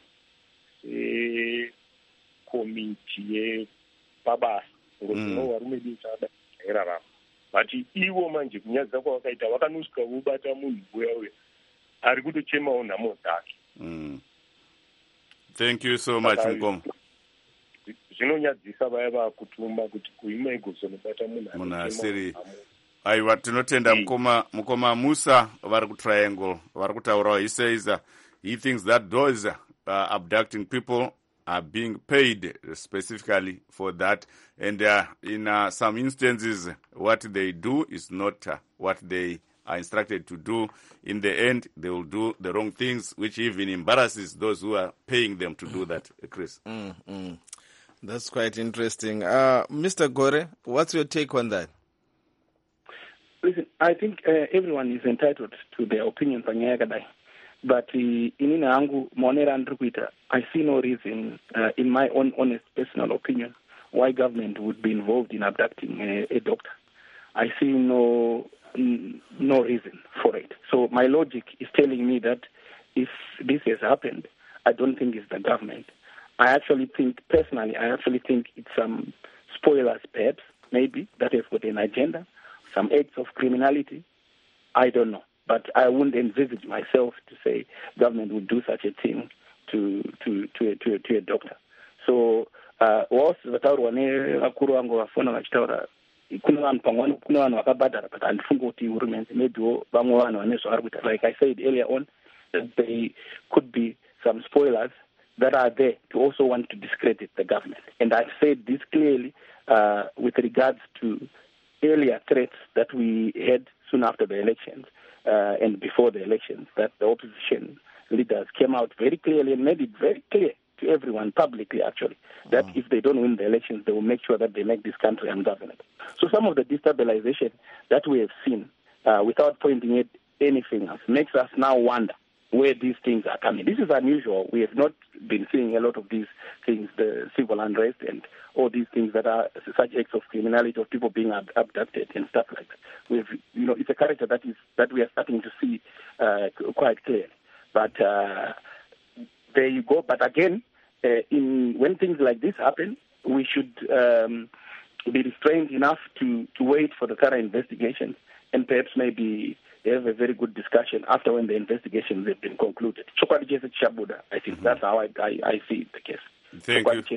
sekomiti yepabasa ngoti no varume ditsada eraramo. But ivo manje kunyadza kwavakaita vakanosvika vobata munhu uya uya ari kutochemawo nhamo dzake. Mm. Thank you so much Mkoma. Zvinonyadzisa vaya vakutuma kuti kuima igozonobata munhu munhu asiri. aiwa tinotenda mukoma mukoma Musa vari kutriangle vari kutaurawo. He says uh, he thinks that those uh, abducting people are being paid specifically for that, and uh, in uh, some instances what they do is not uh, what they are instructed to do. In the end, they will do the wrong things, which even embarrasses those who are paying them to do that. Chris, mm-hmm. That's quite interesting. Uh, Mister Gore, what's your take on that? Listen, I think uh, everyone is entitled to their opinion, but uh, in Angu, Monera and Rupita, I see no reason, uh, in my own honest personal opinion, why government would be involved in abducting a, a doctor. I see no no reason for it. So my logic is telling me that if this has happened, I don't think it's the government. I actually think, personally, I actually think it's some spoilers, perhaps, maybe, that have got an agenda, some acts of criminality. I don't know. But I wouldn't envisage myself to say government would do such a thing to to to, to, to a doctor. So, whilst vataurwa nevakuru vangu vafona vachitaura kuna vanhu pamwe kuna vanhu vakabhadhara but handifungi kuti hurumende maybewo vamwe vanhu vane zvavari kuita. Like I said earlier on, that there could be some spoilers that are there to also want to discredit the government. And I've said this clearly uh, with regards to earlier threats that we had soon after the elections uh, and before the elections, that the opposition leaders came out very clearly and made it very clear to everyone publicly, actually, that oh. if they don't win the elections, they will make sure that they make this country ungovernable. So some of the destabilization that we have seen, uh, without pointing at anything else, makes us now wonder where these things are coming. This is unusual. We have not been seeing a lot of these things, the civil unrest and all these things that are such acts of criminality of people being ab- abducted and stuff like that. We've, you know, it's a character that is that we are starting to see uh, quite clearly. But uh, there you go. But again, uh, in when things like this happen, we should um, be restrained enough to, to wait for the thorough investigations and perhaps maybe have a very good discussion after when the investigations have been concluded. I think mm-hmm. that's how I, I, I see the case. Thank you.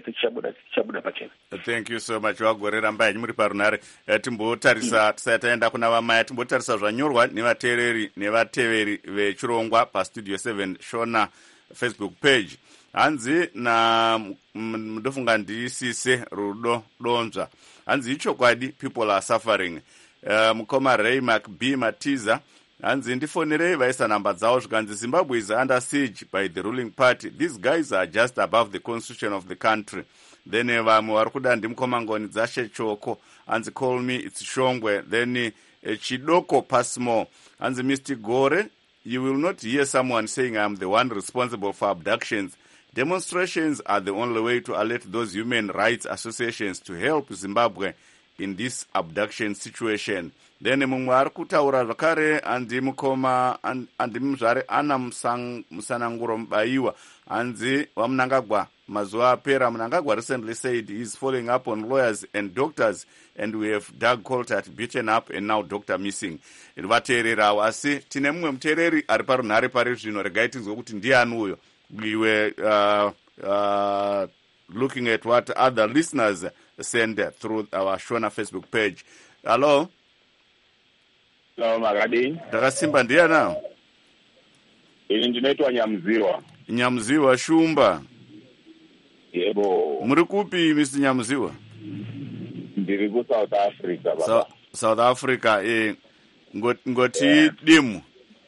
Thank you so much. Wagoreramba muri parunare timbotarisa tisataenda kuna vamaya timbotarisa zvanyorwa nevateereri nevateveri vechirongwa pastudio seven Shona Facebook page. Hanzi na ndofunga ndisise Rudo Donzva. Hanzi ichokwadi people are suffering. Uh, mukoma Ray McB Matiza hanzi ndifonerei vaisa namba dzavo zvikanzi Zimbabwe is under siege by the ruling party. These guys are just above the constitution of the country. Then vamwe vari kuda ndimukoma ngoni dzashe choko hanzi call me it's Shongwe. Then uh, Chidoko Pasmo hanzi Mister Gore, you will not hear someone saying I'm the one responsible for abductions. Demonstrations are the only way to alert those human rights associations to help Zimbabwe in this abduction situation. Then mumwe ari kutaura zvakare andi mukoma andi muzvare ana musananguro mubayiwa hanzi wamunangagwa mazuva apera. Munangagwa recently said he's following up on lawyers and doctors, and we have Doug Coltart beaten up and now doctor missing. Vateererawo asi tine mumwe muteereri ari parunhare pari zvino regai tinzwe kuti ndiani uyo. We were uh, uh, looking at what other listeners send through our Shona Facebook page. Hello? Hello, Magadi. Ndakasimba ndiana? Ini ndinoitwa Nyamziwa. Nyamziwa Shumba. Yebo. Muri kupi Mister Nyamziwa? Ndiri ku South Africa baba. So, South Africa eh ngoti ngoti yeah. Dimu.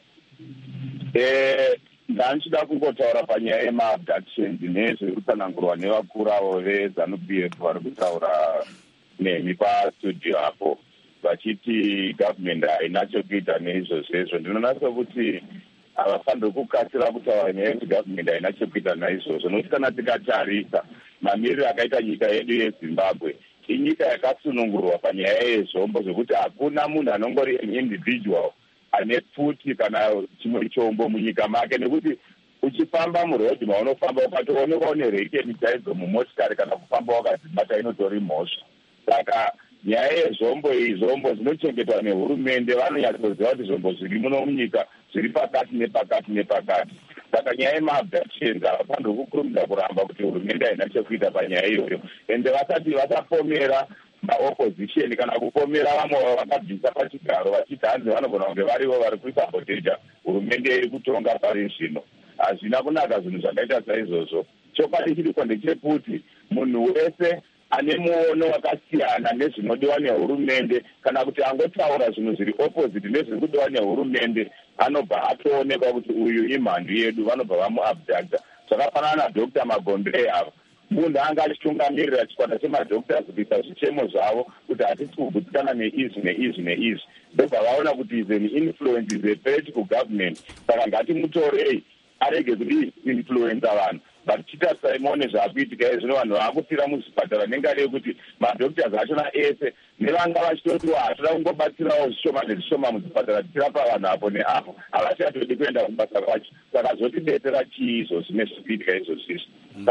Eh ndanchida kungotaura panyaya yemaabductions nezviri kutsanangurwa nevakuru avo veZANU-P F vari kutaura nemi pastudio apo vachiti government haina chokuita neizvozvo. Ndinonatsa kuti havafaniri kukasira kutaura nyaya yekuti government haina chokuita naizvozvo, nokuti kana tikatarisa mamiriro akaita nyika yedu yeZimbabwe inyika yakasunungurwa panyaya yezvombo zvekuti hakuna munhu anongori individual ane pfuti kana chimwe chombo munyika make, nekuti uchifamba murodhi maunofamba ukatoonekwa une rekeni chaidzo mumotikari kana kufamba wakadzibata inotori mhosva. Saka nyaya yezvombo iyi zvombo dzinochengetwa nehurumende, vanonyatsoziva kuti zvombo zviri muno munyika zviri pakati nepakati nepakati. Saka nyaya yemaabductions havafaniri kukurumidza kuramba kuti hurumende haina chekuita panyaya iyoyo, ende vasati vasapomera maopposition kana kupomera vamwe vakabvisa pachigaro vachiti hanzi vanogona kunge varivo vari kusaboteja hurumende iri kutonga pari zvino. Hazvina kunaka zvinhu zvakaita saizvozvo. Chokwadi chiriko ndechekuti munhu wese ane muono wakasiyana nezvinodiwa nehurumende kana kuti angotaura zvinhu zviri opposite nezviri kudiwa nehurumende anobva atoonekwa kuti uyu imhandu yedu, vanobva vamuabducta. Zvakafanana naDr Magombe ava, munhu anga achitungamirira chikwata chemadhoktors kuita zvichemo zvavo kuti hatisi kugutsikana neizvi neizvi neizvi, ndobva vaona kuti is an influence, is a threat kugovernment. Saka ngatimutorei arege kuti influenza vanhu. But chita Simon zvakuitika izvino vanhu vakufira muzvipatara nengari yekuti madhoktors achona ese nevanga vachitoti hatoda kungobatsirawo zvishoma nezvishoma muzvipatara tichirapa vanhu apo neapo, havachatodi kuenda kubasa kwacho. Saka zvotidetsera chii izvozvi nezvekuitika izvozvizvi?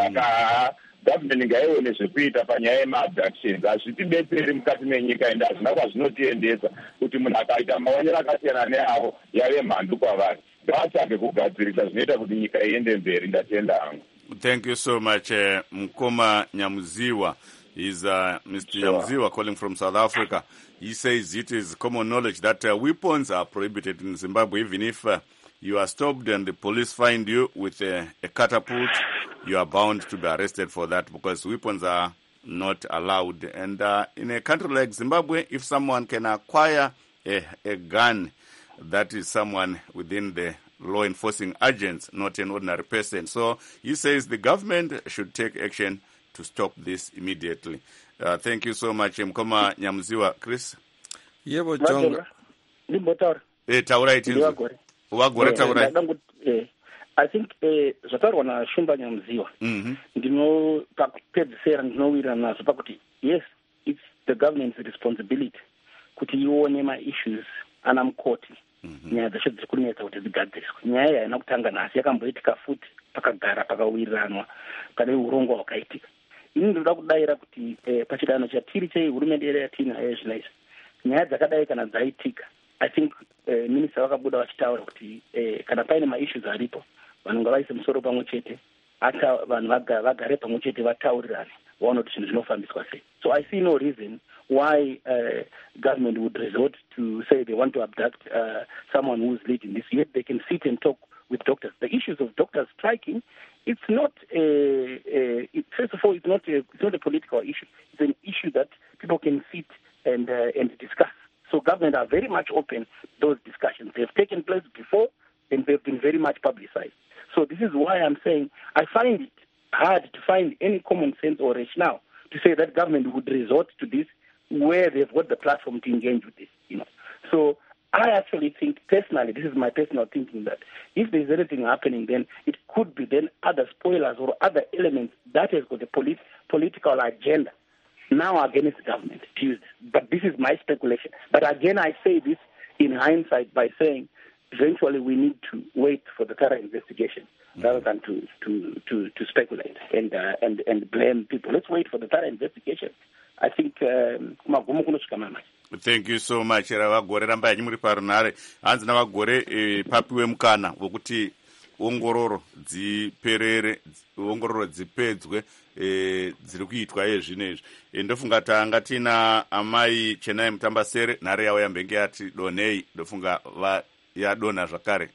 Saka government ngaione zvekuita panyaya yemaabductions. Hazvitidetseri mukati menyika ende hazvina kwazvinotiendesa kuti munhu akaita maonero akasiyana neavo yave mhandu kwavari. Ngavatsvage kugadzirisa zvinoita kuti nyika iende mberi. Ndatenda hangu. Thank you so much, uh, Mkoma Nyamuziwa. He's uh, Mister Sure. Nyamuziwa calling from South Africa. He says it is common knowledge that uh, weapons are prohibited in Zimbabwe. Even if uh, you are stopped and the police find you with uh, a catapult, you are bound to be arrested for that because weapons are not allowed. And uh, in a country like Zimbabwe, if someone can acquire a, a gun, that is someone within the law enforcing agents, not an ordinary person. So he says the government should take action to stop this immediately. Uh, thank you so much, Mkoma Nyamuziwa. Chris? Yebo Jonga. Limbotaura. Eh, taura itinzo. Wagore. Wagore taura. Eh, I think eh zvataurwa naShumba Nyamuziwa. Mhm. Ndino pakupedzisira ndinowira nazo pakuti yes, it's the government's responsibility kuti ione ma issues ana mukoti. Nyaya dzacho dziri kunetsa kuti dzigadziriswe. Nyaya iyi haina kutanga nhasi, yakamboitika futi pakagara pakawiranwa pane urongwa hwakaitika. Ini ndinoda kudayira kuti eh, pachidanho chatiri chehurumende yedu yatinayo zvinezvi, nyaya dzakadai kana dzaitika, I think eh, minista vakabuda vachitaura kuti eh, kana paine maissues aripo vanhu ngavaise musoro pamwe chete, ata vanhu vagare pamwe chete vataurirane vaone kuti zvinhu zvinofambiswa sei. So I see no reason why uh, government would resort to say they want to abduct uh, someone who is leading this. Yet they can sit and talk with doctors. The issues of doctors striking, it's not a, a it, first of all, it's not a, it's not a political issue. It's an issue that people can sit and uh, and discuss. So government are very much open to those discussions. They've taken place before and they've been very much publicized. So this is why I'm saying I find it hard to find any common sense or rationale to say that government would resort to this where they've got the platform to engage with this, you know. So I actually think personally, this is my personal thinking, that if there's anything happening, then it could be then other spoilers or other elements that has got a polit- political agenda now against the government to use this. But this is my speculation. But again, I say this in hindsight by saying eventually we need to wait for the thorough investigation mm-hmm. rather than to, to, to, to speculate and, uh, and, and blame people. Let's wait for the thorough investigation. I think magumu kunosvika mama. Thank you so much. Vagore ramba yanyimuri parunare. Hanzi na vagore e, papiwe mukana wokuti ongororo dziperere, ongororo dzipedzwe e, dziri kuitwa yezvinezvi. E, ndofunga tanga tina amai Chenai Mutambasere nhare yavo yambenge yati donei, ndofunga va yadona zvakare.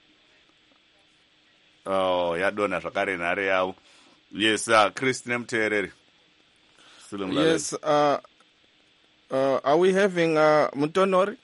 Oh, yadona zvakare nhare yavo. Yes, uh, Christine Mterere. Yes, uh, uh, are we having uh, Mutonori?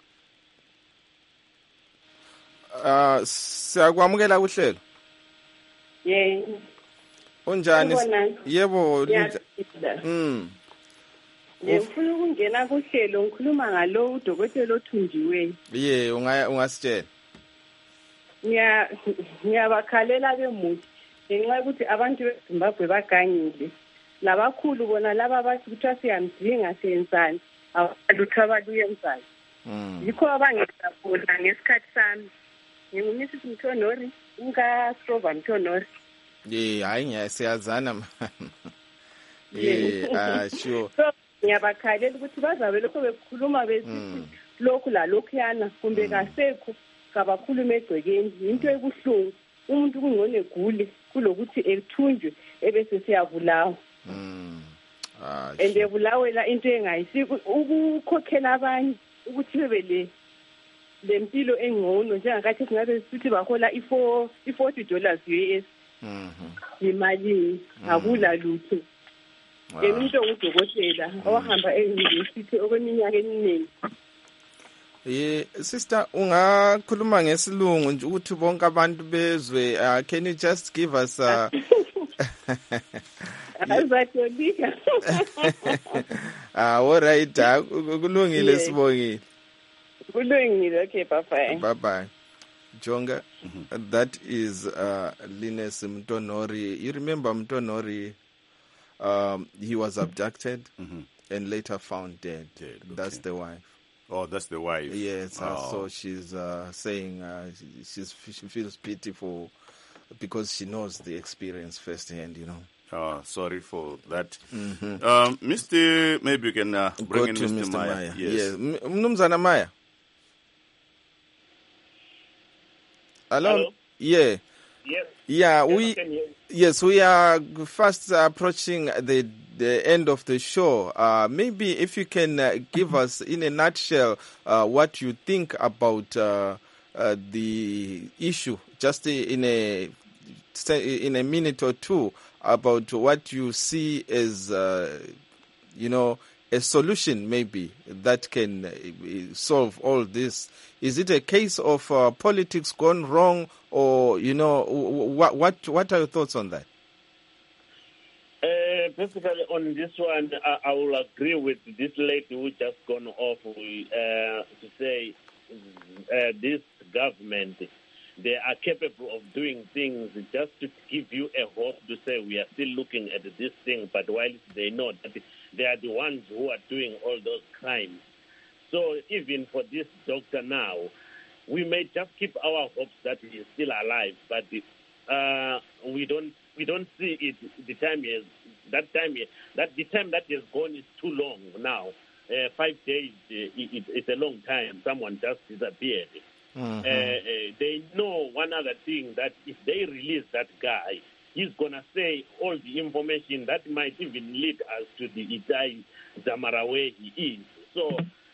Uh, siyakwamukela kuhlelo. Yeah. Unjani? Yebo. Mm. Ngifuna ukungena kuhlelo ngikhuluma ngalo udokotela othunjiweyo. Yeah, unga ungasitshela. Ngiya ngiyabakhalela bemuthi. Ngenxa ukuthi abantu beZimbabwe bagangile. Labakhulu bona laba bathi kuthiwa siyamdinga siyenzani awalutho abaluyenzani. Mm. Yikho abangeza khona ngesikhathi sami. Ngingumisi Mthonori, unga Strova Mthonori. Yeah, hayi ngiyasiyazana man. Yeah, uh, sure. So ngiyabakhalela ukuthi bazabe lokho bekhuluma besithi lokhu la lokhu yana kumbe kasekho kabakhuluma egcekeni into ebuhlungu umuntu kungone egule kulokuthi ethunjwe ebese siyabulawa. Mm. Ah, and bulawela into engayisiko ukukhokhela abanye ukuthi bebe le lempilo engcono njengakathi singabe sithi bahola i forty dollars U S mhm imali akula lutho ngeminto ngudokotela owahamba e-university okweminyaka eminingi. Yeah, sister, ungakhuluma ngesilungu nje ukuthi bonke abantu bezwe. Uh, can you just give us uh Azatolika. Ah, all right. Kulungile Sibongile. Kulungile. Okay, bye bye. Bye bye. Jonga, mm-hmm. That is uh, Linus Mtonori. You remember Mtonori? Um, he was abducted mm-hmm. and later found dead. dead. Okay. That's the wife. Oh, that's the wife. Yes. Oh. Uh, so she's uh, saying uh, she's, she feels pitiful because she knows the experience firsthand, you know. Oh, sorry for that. Mm-hmm. Um, Mister Maybe you can uh, bring Go in to Mister Mister Maya. Maya. Yes. Yes. Mnumzana Maya. Hello? Hello? Yeah. Yes. Yeah, yes, we yes, we are fast approaching the the end of the show. Uh, maybe if you can uh, give us in a nutshell uh, what you think about uh, uh, the issue, just in a in a minute or two, about what you see as uh, you know, a solution maybe that can uh, solve all this. Is it a case of uh, politics gone wrong, or you know, what what what are your thoughts on that? Uh, basically, on this one, I, I will agree with this lady who just gone off uh, to say uh, this government, they are capable of doing things just to give you a hope to say we are still looking at this thing, but while they know that they are the ones who are doing all those crimes. So even for this doctor now, we may just keep our hopes that he is still alive, but uh, we don't we don't see it. The time is that time that the time that he has gone is too long now. Uh, five days uh, it, it's a long time. Someone just disappeared. Mm-hmm. Uh, uh, they know one other thing, that if they release that guy, he's gonna say all the information that might even lead us to the Itai Zamara where he is. So.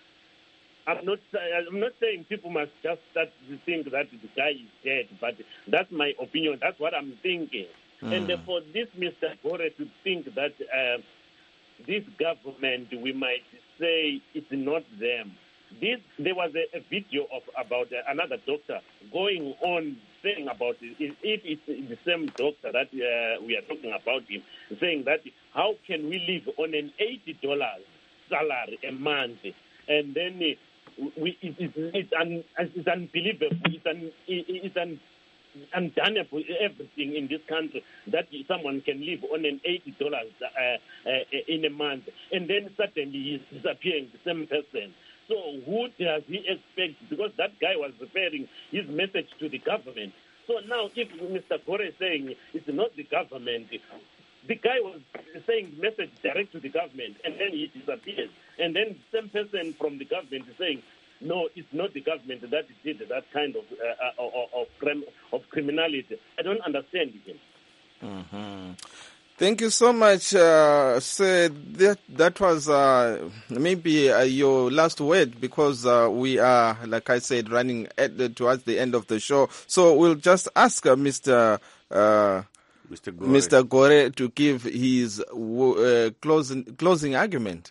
I'm not. I'm not saying people must just start to think that the guy is dead, but that's my opinion. That's what I'm thinking. Mm. And for this Mister Gore to think that uh, this government, we might say it's not them. This there was a, a video of about uh, another doctor going on saying about it. If it's the same doctor that uh, we are talking about him, saying that how can we live on an eighty dollars salary a month, and then. Uh, We, it, it, it's, un, it's unbelievable. It's, un, it, it's un, undonable, everything in this country, that someone can live on an eighty dollars uh, uh, in a month, and then suddenly he's disappearing, the same person. So who does he expect? Because that guy was referring his message to the government. So now if Mister Gore is saying it's not the government, the guy was saying the message direct to the government, and then he disappears. And then the same person from the government is saying, no, it's not the government that did that kind of uh, uh, of, crime, of criminality. I don't understand him. Mm-hmm. Thank you so much, uh, sir. That, that was uh, maybe uh, your last word, because uh, we are, like I said, running at the, towards the end of the show. So we'll just ask uh, Mister Uh, Mister Gore. Mister Gore to give his uh, closing closing argument.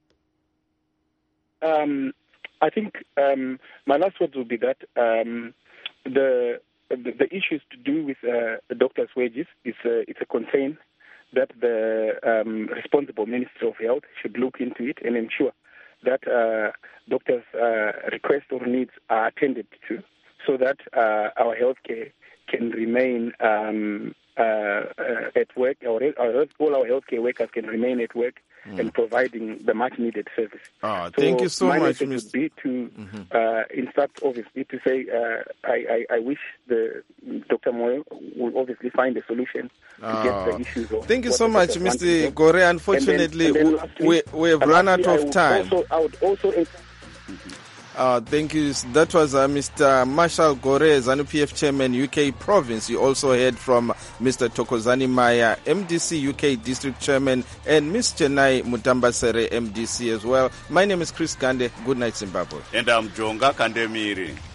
Um, I think um, my last words will be that um, the, the the issues to do with uh, the doctors' wages is uh, it's a concern that the um, responsible Ministry of Health should look into it and ensure that uh, doctors' uh, requests or needs are attended to, so that uh, our healthcare can remain um, uh, uh, at work, or our, all our healthcare workers can remain at work mm. and providing the much-needed service. Ah, so thank you so my much, message Mister would be to mm-hmm. uh, instruct, obviously, to say uh, I, I, I wish the Doctor Moyo will obviously find a solution to ah. get the issues of. Thank you so much, Mister Gore. Unfortunately, and then, and then lastly, we, we have run out of time. Also, I would also. Mm-hmm. Uh, thank you. That was uh, Mister Marshall Gore, ZANU-P F Chairman, U K Province. You also heard from Mister Thokozani Maya, M D C U K District Chairman, and Miss Chennai Mutambasere, M D C as well. My name is Chris Kande. Good night, Zimbabwe. And I'm Jonga Kandemiri.